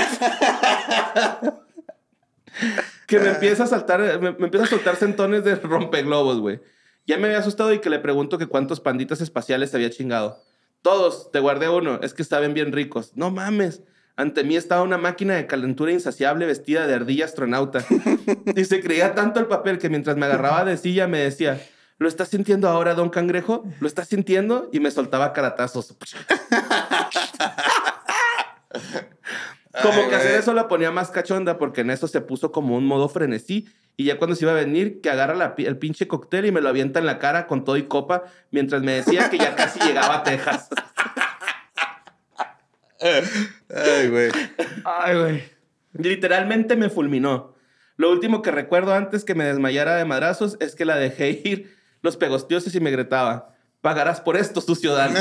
Que me empieza a saltar, me empieza a soltar centones de rompeglobos, güey. Ya me había asustado y que le pregunto que cuántos panditas espaciales se había chingado. Todos, te guardé uno, es que estaban bien ricos. No mames. Ante mí estaba una máquina de calentura insaciable vestida de ardilla astronauta. Y se creía tanto el papel que mientras me agarraba de silla me decía, ¿lo estás sintiendo ahora, Don Cangrejo? ¿Lo estás sintiendo? Y me soltaba caratazos. Como que hacer eso la ponía más cachonda porque en eso se puso como un modo frenesí y ya cuando se iba a venir que agarra el pinche cóctel y me lo avienta en la cara con todo y copa mientras me decía que ya casi llegaba a Texas. Ay, güey. Ay, güey. Literalmente me fulminó. Lo último que recuerdo antes que me desmayara de madrazos es que la dejé ir los pegostiosos y me gritaba, pagarás por esto, sucio Dan.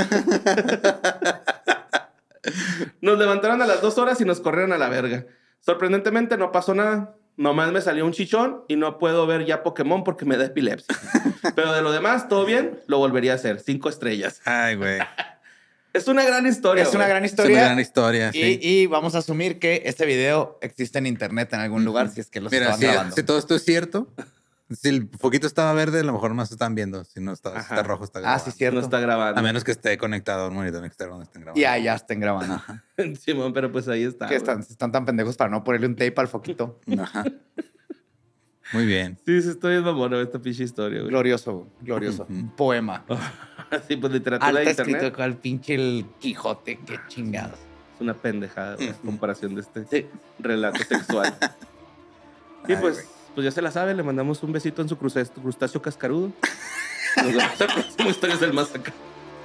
Nos levantaron a las 2 horas y nos corrieron a la verga. Sorprendentemente no pasó nada. Nomás me salió un chichón y no puedo ver ya Pokémon porque me da epilepsia. Pero de lo demás, todo bien, lo volvería a hacer. 5 estrellas. Ay, güey. Es una gran historia. Es una güey. gran Es historia. una gran historia, sí. Y vamos a asumir que este video existe en internet en algún lugar, si es que los Mira, estaban si, grabando. si todo esto es cierto, si el foquito estaba verde, a lo mejor más están viendo. Si no está, si Ajá. está rojo, está Ah, grabando. sí, cierto. No está grabando. A menos que esté conectado a un monitor externo donde estén grabando. Y allá estén grabando. Ajá. Simón, pero pues ahí está. Que güey. están tan pendejos para no ponerle un tape al foquito. Ajá. Muy bien. Sí, estoy bien mamón esta pinche historia, güey. Glorioso, glorioso. Un poema. Sí, pues literatura Alta de internet. escrito con el pinche el Quijote, qué chingados. Es una pendejada, güey, comparación de este Sí. relato sexual. Y Ay, pues, güey. pues ya se la sabe, le mandamos un besito en su crustáceo cascarudo. Nos vemos en el próximo Historias del Más Acá.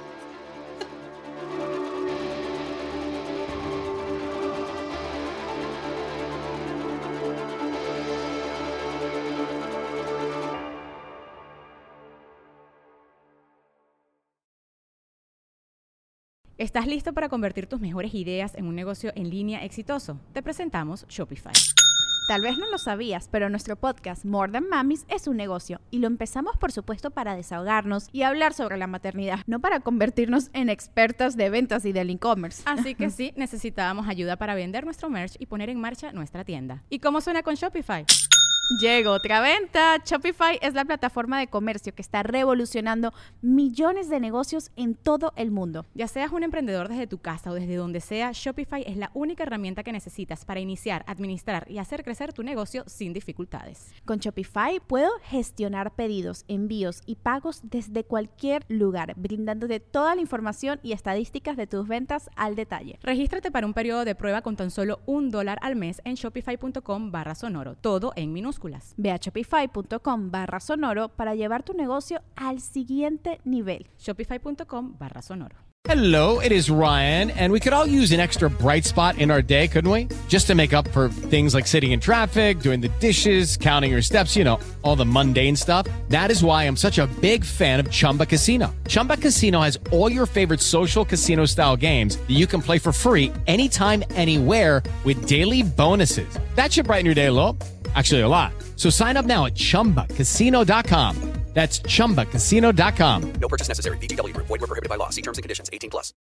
¿Estás listo para convertir tus mejores ideas en un negocio en línea exitoso? Te presentamos Shopify. Tal vez no lo sabías, pero nuestro podcast More Than Mamis es un negocio y lo empezamos por supuesto para desahogarnos y hablar sobre la maternidad, no para convertirnos en expertas de ventas y del e-commerce. Así que sí, necesitábamos ayuda para vender nuestro merch y poner en marcha nuestra tienda. ¿Y cómo suena con Shopify? Llegó otra venta. Shopify es la plataforma de comercio que está revolucionando millones de negocios en todo el mundo. Ya seas un emprendedor desde tu casa o desde donde sea, Shopify es la única herramienta que necesitas para iniciar, administrar y hacer crecer tu negocio sin dificultades. Con Shopify puedo gestionar pedidos, envíos y pagos desde cualquier lugar, brindándote toda la información y estadísticas de tus ventas al detalle. Regístrate para un periodo de prueba con tan solo $1 al mes en shopify.com/sonoro, todo en minúsculas. Ve a shopify.com/sonoro para llevar tu negocio al siguiente nivel. Shopify.com/sonoro. Hello, it is Ryan, and we could all use an extra bright spot in our day, couldn't we? Just to make up for things like sitting in traffic, doing the dishes, counting your steps, you know, all the mundane stuff. That is why I'm such a big fan of Chumba Casino. Chumba Casino has all your favorite social casino-style games that you can play for free anytime, anywhere with daily bonuses. That should brighten your day a little. Actually, a lot. So sign up now at ChumbaCasino.com. That's ChumbaCasino.com. No purchase necessary. VGW Group. Void where prohibited by law. See terms and conditions. 18+.